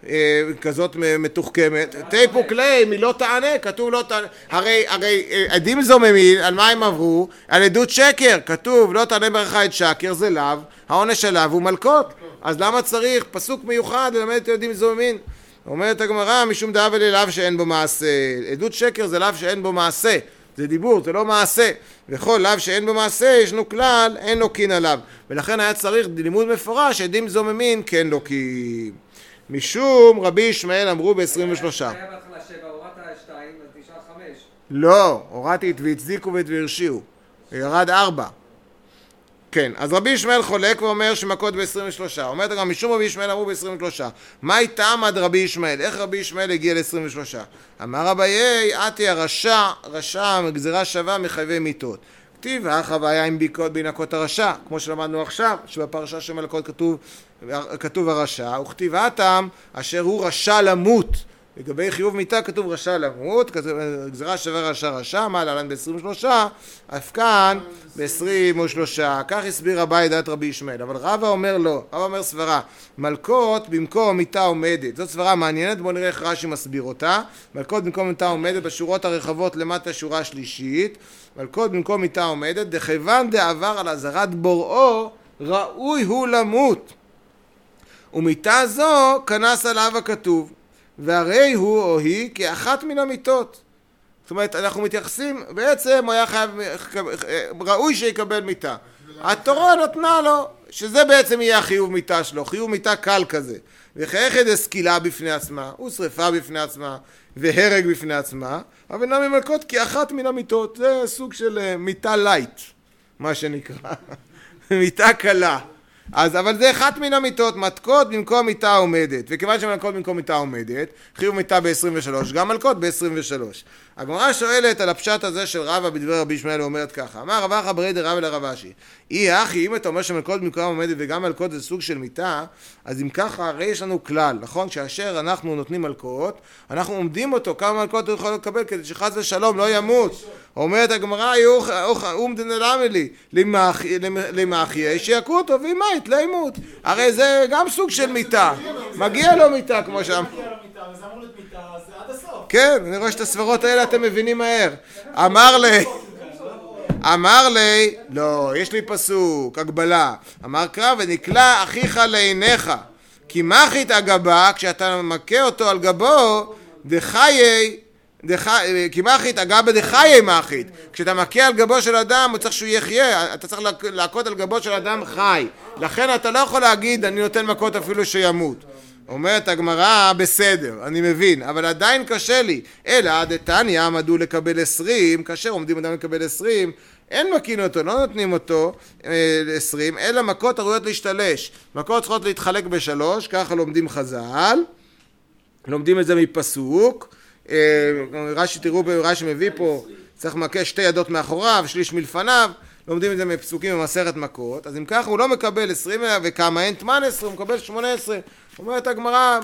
כזאת מתוחכמת, תיפוק ליה, מי לא תענה, כתוב לא תענה, הרי, הרי עדים זוממים, על מה הם עברו? על עדות שקר, כתוב לא תענה ברכה את שקר, זה לאו, העונש עליו הוא מלכות, אז למה צריך פסוק מיוחד ללמד את עדים זוממים? אומרת הגמרא, משום דאב אליו שאין בו מעשה, עדות שקר זה לאו שאין בו מעשה, זה דיבור, זה לא מעשה, וכל לאו שאין בו מעשה, ישנו כלל, אין לוקין עליו, ולכן היה צריך לימוד מפורש, עדים זוממים כן לוקים. משום רבי ישמעאל אמרו ב-עשרים ושלושה. היה בהתחלה שבע, הורדת שתיים, אז נשאר חמש. לא, הורדתי את והצדיקו ואת והרשיעו. ירד ארבע. כן, אז רבי ישמעאל חולק ואומר שמכות ב-עשרים ושלושה. אומרת גם משום רבי ישמעאל אמרו ב-עשרים ושלושה. מה איתם עד רבי ישמעאל? איך רבי ישמעאל הגיע ל-עשרים ושלושה? אמר רביי, עתי הרשע, רשע, גזירה שווה מחייבי מיתות. כתיב, האחווה היה עם ביקות בינקות הרשע, כמו שלמדנו עכשיו, שבפרשה של מלכות כתוב, כתוב הרשע, וכתיבתם אשר הוא רשע למות. לגבי חיוב מיתה כתוב רשע למות, גזירה שווה רשע רשע, מה להלן ב-עשרים ושלושה, אף כאן ב-עשרים ושלושה, כך הסביר רבי דעת רבי ישמעאל, אבל רבא אומר לא, רבא אומר סברה, מלכות במקום מיתה עומדת, זאת סברה מעניינת, בואו נראה איך רש"י מסביר אותה, מלכות במקום מיתה עומדת בשורות הרחבות למטה שורה השלישית, מלכות במקום מיתה עומדת, דכיוון דעבר על אזהרת בוראו, ראוי הוא למות, ומיתה זו כנס עליו הכתוב, והרי הוא או היא כאחת מן המיתות. זאת אומרת, אנחנו מתייחסים, בעצם הוא היה חייב, ראוי שיקבל מיתה. התורה נתנה לו, שזה בעצם יהיה החיוב מיתה שלו, חיוב מיתה קל כזה. וכאחד הסקילה בפני עצמה, ושריפה בפני עצמה, והרג בפני עצמה, אבל נמי מלכות כאחת מן המיתות. זה סוג של מיתה לייט, מה שנקרא. מיתה קלה. אז, אבל זה אחת מן המיתות, מתכות במקום מיתה עומדת, וכיוון שמלכות במקום מיתה עומדת, חיוב מיתה ב-עשרים ושלוש, גם מלכות ב-עשרים ושלוש. הגמרא שואלת על הפשט הזה של רבא בדבר רבי ישמעאל, אומרת ככה, אמר רבא אחא ברי דרבא לרב אשי, אי אחי, אם אתה אומר שמלכות במקום עומדת וגם מלכות זה סוג של מיתה, אז אם ככה הרי יש לנו כלל, נכון? כאשר אנחנו נותנים מלכות, אנחנו עומדים אותו, כמה מלכות הוא יכול לקבל כדי שחס ושלום לא ימות. אומרת הגמרא, עומדן אלמלי, למאחיה, שיעקו אותו וימית, לא ימות. הרי זה גם סוג של מיתה, מגיע לו מיתה כמו שם. כן, אני רואה שאת הסברות האלה אתם מבינים מהר. אמר לי, אמר לי, לא, יש לי פסוק, הגבלה. אמר קרא ונקלע אחיך לעיניך. כי מחית הגבה, כשאתה מכה אותו על גבו, דחיי, כי מחית הגבה דחיי מחית. כשאתה מכה על גבו של אדם, הוא צריך שהוא יחיה, אתה צריך להכות על גבו של אדם חי. לכן אתה לא יכול להגיד, אני נותן מכות אפילו שימות. אומרת הגמרא, בסדר, אני מבין, אבל עדיין קשה לי. אלא דתניא עמדו לקבל עשרים, כאשר עומדים אדם לקבל עשרים, אין מכין אותו, לא נותנים אותו עשרים, אלא מכות הראויות להשתלש. מכות צריכות להתחלק בשלוש, ככה לומדים חז"ל, לומדים את זה מפסוק. רש"י, תראו, רש"י מביא פה, צריך מכה שתי ידות מאחוריו, שליש מלפניו, לומדים את זה מפסוקים במסכת מכות. אז אם ככה הוא לא מקבל עשרים, אלא וכמה אין תמן עשרה, הוא מקבל שמונה עשרה. אומרת הגמרא,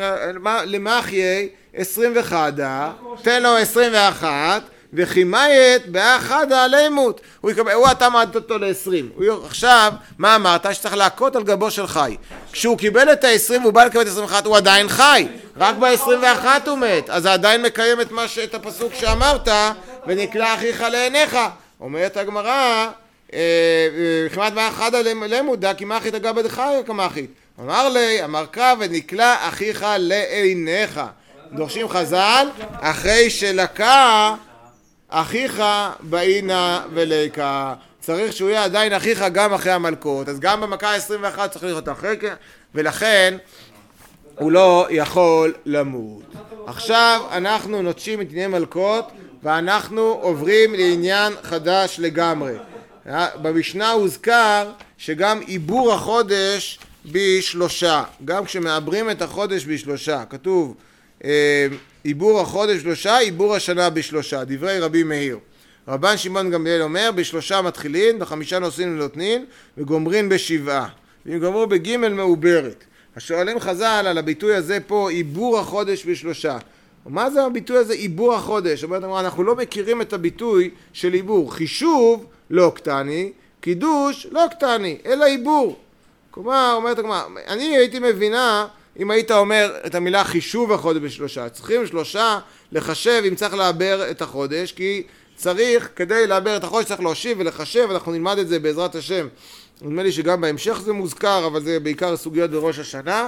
למחיה עשרים ואחת, תן לו עשרים ואחת, וחימית באחד הלימות. הוא יקבל, הוא אתה מעד אותו ל-עשרים. עכשיו, מה אמרת? שצריך להכות על גבו של חי. כשהוא קיבל את ה-עשרים והוא בא לקבל את עשרים ואחת, הוא עדיין חי. רק ב-עשרים ואחת הוא מת. אז זה עדיין מקיים את, מה ש... את הפסוק שאמרת, ונקלע אחיך לעיניך. אומרת הגמרא, חימית באחד הלימות, דא כי מחית הגבה דחי כמחית. אמר לי, אמר קרא ונקלע אחיך לעיניך. דורשים חז"ל, אחרי שלקה אחיך בעינה וליקה. צריך שהוא יהיה עדיין אחיך גם אחרי המלכות. אז גם במכה ה-עשרים ואחת צריך להיות אחרי, ולכן הוא לא יכול למות. עכשיו אנחנו נוטשים את ענייני מלכות, ואנחנו עוברים לעניין חדש לגמרי. במשנה הוזכר שגם עיבור החודש בשלושה, גם כשמעברים את החודש בשלושה, כתוב עיבור החודש בשלושה, עיבור השנה בשלושה, דברי רבי מאיר. רבן שמעון גמליאל אומר, בשלושה מתחילים, בחמישה נושאים ונותנים, וגומרים בשבעה, ואם גמרו בגימל מעוברת. השואלים חז"ל על הביטוי הזה פה, עיבור החודש בשלושה. מה זה הביטוי הזה, עיבור החודש? אומרת, אנחנו לא מכירים את הביטוי של עיבור. חישוב לא קטני, קידוש לא קטני, אלא עיבור. כלומר, אומרת הגמרא, אני הייתי מבינה אם היית אומר את המילה חישוב החודש בשלושה. צריכים שלושה לחשב אם צריך לעבר את החודש, כי צריך, כדי לעבר את החודש צריך להושיב ולחשב, אנחנו נלמד את זה בעזרת השם. נדמה לי שגם בהמשך זה מוזכר, אבל זה בעיקר סוגיות בראש השנה,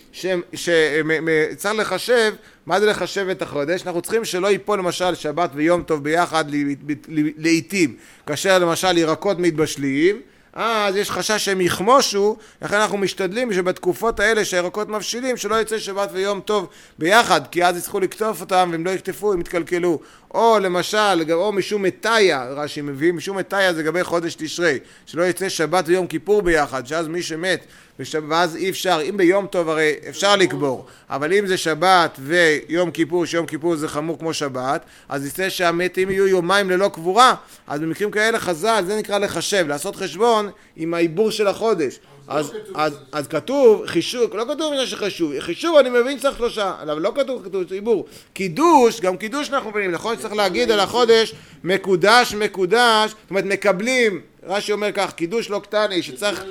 שצריך לחשב, מה זה לחשב את החודש? אנחנו צריכים שלא ייפול למשל שבת ויום טוב ביחד לעתים, כאשר למשל ירקות מתבשלים, אז יש חשש שהם יחמושו, לכן אנחנו משתדלים שבתקופות האלה שהירקות מבשילים, שלא יצא שבת ויום טוב ביחד, כי אז יצטרכו לקטוף אותם, והם לא יקטפו, הם יתקלקלו. או למשל, או משום מטאיה, רש"י מביא, משום מטאיה זה גבי חודש תשרי, שלא יצא שבת ויום כיפור ביחד, שאז מי שמת, ואז אי אפשר, אם ביום טוב הרי אפשר לקבור, אבל אם זה שבת ויום כיפור, שיום כיפור זה חמור כמו שבת, אז יצא שהמתים יהיו יומיים ללא קבורה, אז במקרים כאלה חז"ל, זה נקרא לחשב, לעשות חשבון עם העיבור של החודש. אז, אז, אז כתוב חישוב, לא כתוב מילה שחישוב, חישוב אני מבין צריך שלושה, אבל לא כתוב כתוב עיבור. קידוש, גם קידוש אנחנו מבינים, נכון שצריך להגיד על החודש מקודש מקודש, זאת אומרת מקבלים, רש"י אומר כך, קידוש לא קטני, שצריך,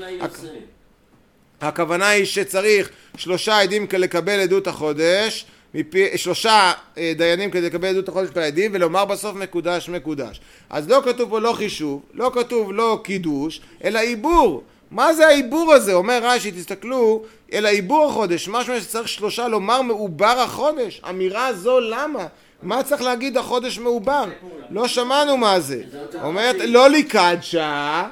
הכוונה היא שצריך שלושה עדים כדי לקבל עדות החודש, מפי, שלושה דיינים כדי לקבל עדות החודש בעדים, ולומר בסוף מקודש מקודש. אז לא כתוב פה לא חישוב, לא כתוב לא קידוש, אלא עיבור. מה זה העיבור הזה? אומר רש"י, תסתכלו, אלא עיבור החודש, משהו שצריך שלושה לומר מעובר החודש. אמירה זו למה? מה צריך להגיד החודש מעובר? לא שמענו מה זה. אומרת, לא לקדשה,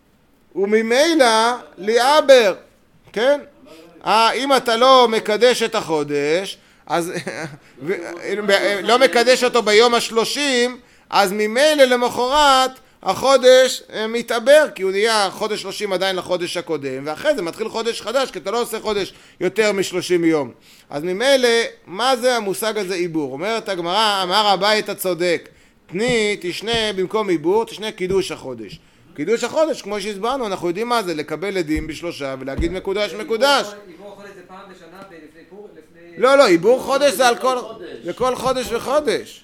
וממילא לעבר. כן? אה, אם אתה לא מקדש את החודש, אז לא מקדש אותו ביום השלושים, אז ממילא למחרת החודש מתעבר, כי הוא נהיה חודש שלושים עדיין לחודש הקודם, ואחרי זה מתחיל חודש חדש, כי אתה לא עושה חודש יותר משלושים יום. אז ממילא, מה זה המושג הזה עיבור? אומרת הגמרא, אמר הבית הצודק, תני, תשנה במקום עיבור, תשנה קידוש החודש. קידוש החודש, כמו שהסברנו, אנחנו יודעים מה זה, לקבל עדים בשלושה ולהגיד מקודש מקודש. עיבור החודש זה פעם בשנה לפני פור? לא, לא, עיבור חודש זה על כל חודש וחודש.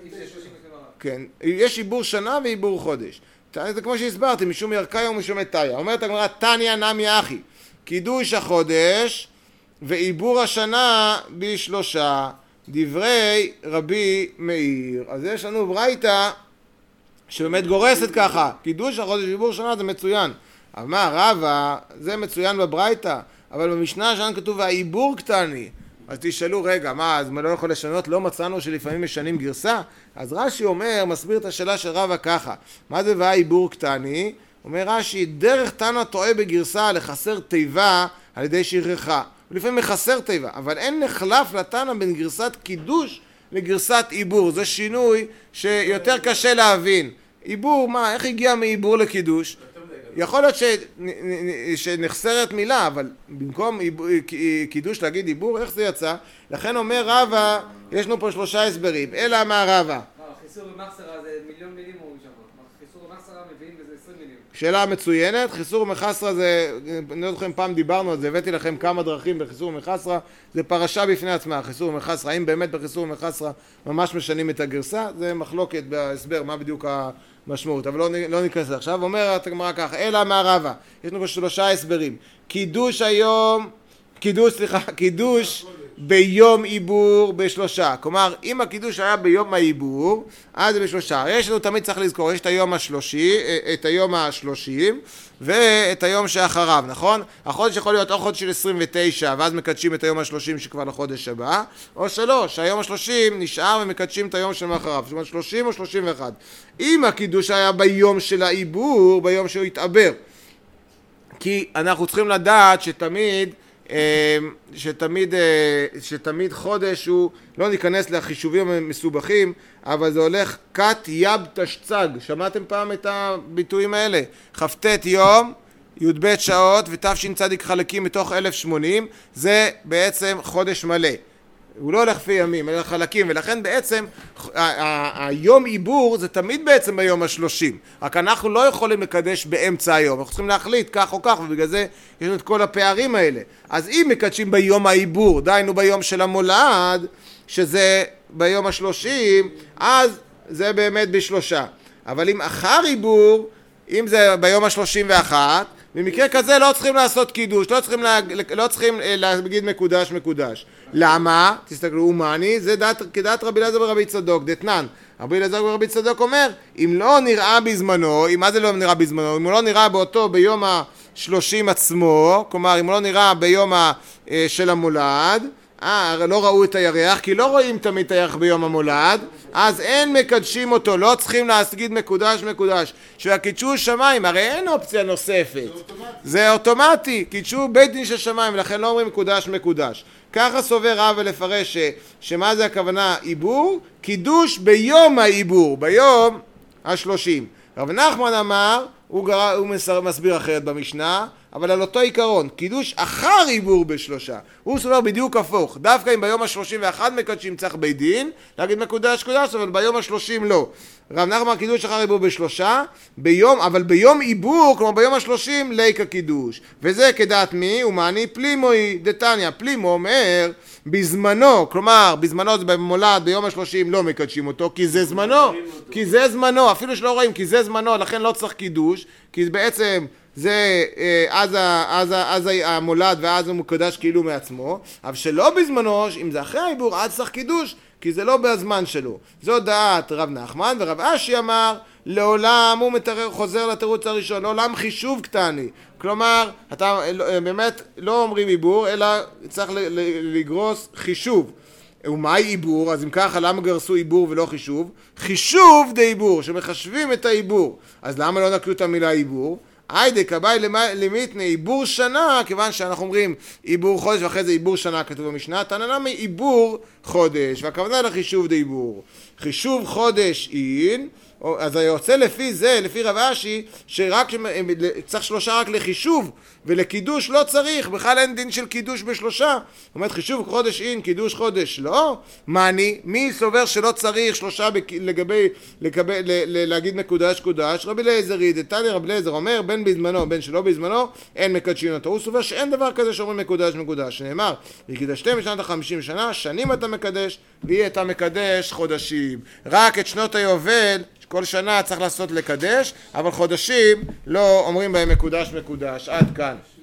כן, יש עיבור שנה ועיבור חודש. זה כמו שהסברתי, משום ירקאי ומשום מטאיה. אומרת הגמרא, תניא נמי אחי, קידוש החודש ועיבור השנה בשלושה, דברי רבי מאיר. אז יש לנו ברייתא שבאמת גורסת ככה, קידוש החודש ועיבור שנה זה מצוין. אבל מה, רבא, זה מצוין בברייתא, אבל במשנה שם כתוב והעיבור קטני. אז תשאלו, רגע, מה, אז מה לא יכול לשנות? לא מצאנו שלפעמים משנים גרסה? אז רש"י אומר, מסביר את השאלה של רבא ככה, מה זה והעיבור קטני? אומר רש"י, דרך תנא טועה בגרסה לחסר תיבה על ידי שכחה. ולפעמים מחסר תיבה, אבל אין נחלף לתנא בין גרסת קידוש לגרסת עיבור. זה שינוי שיותר קשה להבין. עיבור, מה, איך הגיע מעיבור לקידוש? יכול להיות שנחסרת מילה, אבל במקום קידוש להגיד עיבור, איך זה יצא? לכן אומר רבא, יש לנו פה שלושה הסברים. אלא מה רבא? חיסור ומחסרה זה מיליון מילים אומרים שם. חיסור ומחסרה מביאים בזה עשרים מילים. שאלה מצוינת. חיסור ומחסרה זה, אני לא זוכר אם פעם דיברנו על זה, הבאתי לכם כמה דרכים בחיסור ומחסרה. זה פרשה בפני עצמה, חיסור ומחסרה. האם באמת בחיסור ומחסרה ממש משנים את הגרסה? זה מחלוקת בהסבר, מה בדיוק המשמעות, אבל לא, לא ניכנס עכשיו. אומר את הגמרא ככה, אלא מה רבא? יש לנו פה שלושה הסברים. קידוש היום, קידוש, סליחה, קידוש ביום עיבור בשלושה. כלומר, אם הקידוש היה ביום העיבור, אז זה בשלושה. יש לנו תמיד צריך לזכור, יש את היום השלושי, את היום השלושים, ואת היום שאחריו, נכון? החודש יכול להיות או חודש של עשרים ותשע, ואז מקדשים את היום השלושים שכבר לחודש הבא, או שלוש, היום השלושים נשאר ומקדשים את היום שמאחריו, זאת אומרת שלושים או שלושים ואחת. אם הקידוש היה ביום של העיבור, ביום שהוא יתעבר, כי אנחנו צריכים לדעת שתמיד, שתמיד, שתמיד חודש הוא, לא ניכנס לחישובים המסובכים, אבל זה הולך קט יב תשצג. שמעתם פעם את הביטויים האלה? חפטט יום, י"ב שעות ותשצ"ד חלקים מתוך אלף ושמונים, זה בעצם חודש מלא. הוא לא הולך לפי ימים, אלא חלקים, ולכן בעצם היום עיבור זה תמיד בעצם ביום השלושים. רק אנחנו לא יכולים לקדש באמצע היום, אנחנו צריכים להחליט כך או כך, ובגלל זה יש לנו את כל הפערים האלה. אז אם מקדשים ביום העיבור, דיינו ביום של המולד, שזה ביום השלושים, אז זה באמת בשלושה. אבל אם אחר עיבור, אם זה ביום השלושים ואחת, במקרה כזה לא צריכים לעשות קידוש, לא צריכים, לה, לא צריכים להגיד מקודש מקודש. למה? תסתכלו, אומני, זה דעת, כדעת רבי אליעזר ורבי צדוק, דתנן. רבי אליעזר ורבי צדוק אומר, אם לא נראה בזמנו, אם מה זה לא נראה בזמנו? אם הוא לא נראה באותו ביום השלושים עצמו, כלומר אם הוא לא נראה ביום ה, של המולד, אה, לא ראו את הירח, כי לא רואים תמיד את הירח ביום המולד, אז אין מקדשים אותו, לא צריכים להגיד מקודש מקודש. שהקידשו שמיים, הרי אין אופציה נוספת. זה אוטומטי. זה אוטומטי, קידשו בית דין של שמיים, ולכן לא אומרים מקודש מקודש. ככה סובר רב ולפרש ש, שמה זה הכוונה עיבור? קידוש ביום העיבור, ביום השלושים. רב נחמן אמר, הוא, גר... הוא מסביר אחרת במשנה, אבל על אותו עיקרון, קידוש אחר עיבור בשלושה. הוא סובר בדיוק הפוך. דווקא אם ביום השלושים ואחת מקדשים צריך בית דין, להגיד מקודש קודש, אבל ביום השלושים לא. רב נחמן קידוש אחר עיבור בשלושה, ביום, אבל ביום עיבור, כלומר ביום השלושים, ליקה קידוש. וזה כדעת מי? ומעני פלימוי דתניא. פלימו אומר, בזמנו, כלומר, בזמנו זה במולד, ביום השלושים לא מקדשים אותו, כי זה זמנו. כי זה זמנו, אפילו שלא רואים, כי זה זמנו, לכן לא צריך קידוש, כי בעצם זה אז, אז, אז המולד ואז הוא מקודש כאילו מעצמו, אבל שלא בזמנו, אם זה אחרי העיבור, אז צריך קידוש, כי זה לא בזמן שלו. זו דעת רב נחמן, ורב אשי אמר, לעולם הוא מתרר, חוזר לתירוץ הראשון, לעולם חישוב קטני. כלומר, אתה באמת לא אומרים עיבור, אלא צריך לגרוס חישוב. ומה עיבור? אז אם ככה, למה גרסו עיבור ולא חישוב? חישוב דה עיבור, שמחשבים את העיבור. אז למה לא נקלו את המילה עיבור? היידה קבאי למיתנה עיבור שנה, כיוון שאנחנו אומרים עיבור חודש ואחרי זה עיבור שנה כתוב במשנה, תנא מעיבור חודש, והכוונה לחישוב דה עיבור. חישוב חודש אין, אז יוצא לפי זה, לפי רב אשי, שרק צריך שלושה רק לחישוב, ולקידוש לא צריך, בכלל אין דין של קידוש בשלושה. זאת אומרת, חישוב חודש אין, קידוש חודש לא. מה אני? מי סובר שלא צריך שלושה לגבי, לגבי, ל, ל, להגיד מקודש קודש? רבי אליעזר דתניא רבי אליעזר אומר, בין בזמנו, בין שלא בזמנו, אין מקדשים אותו. הוא סובר שאין דבר כזה שאומרים מקודש מקודש. נאמר, וקידשתם בשנת החמישים שנה, שנים אתה מקדש, והיא אתה מקדש חודשים. רק את שנות היובל, כל שנה צריך לעשות לקדש, אבל חודשים לא אומרים בהם מקודש מקודש. עד כאן.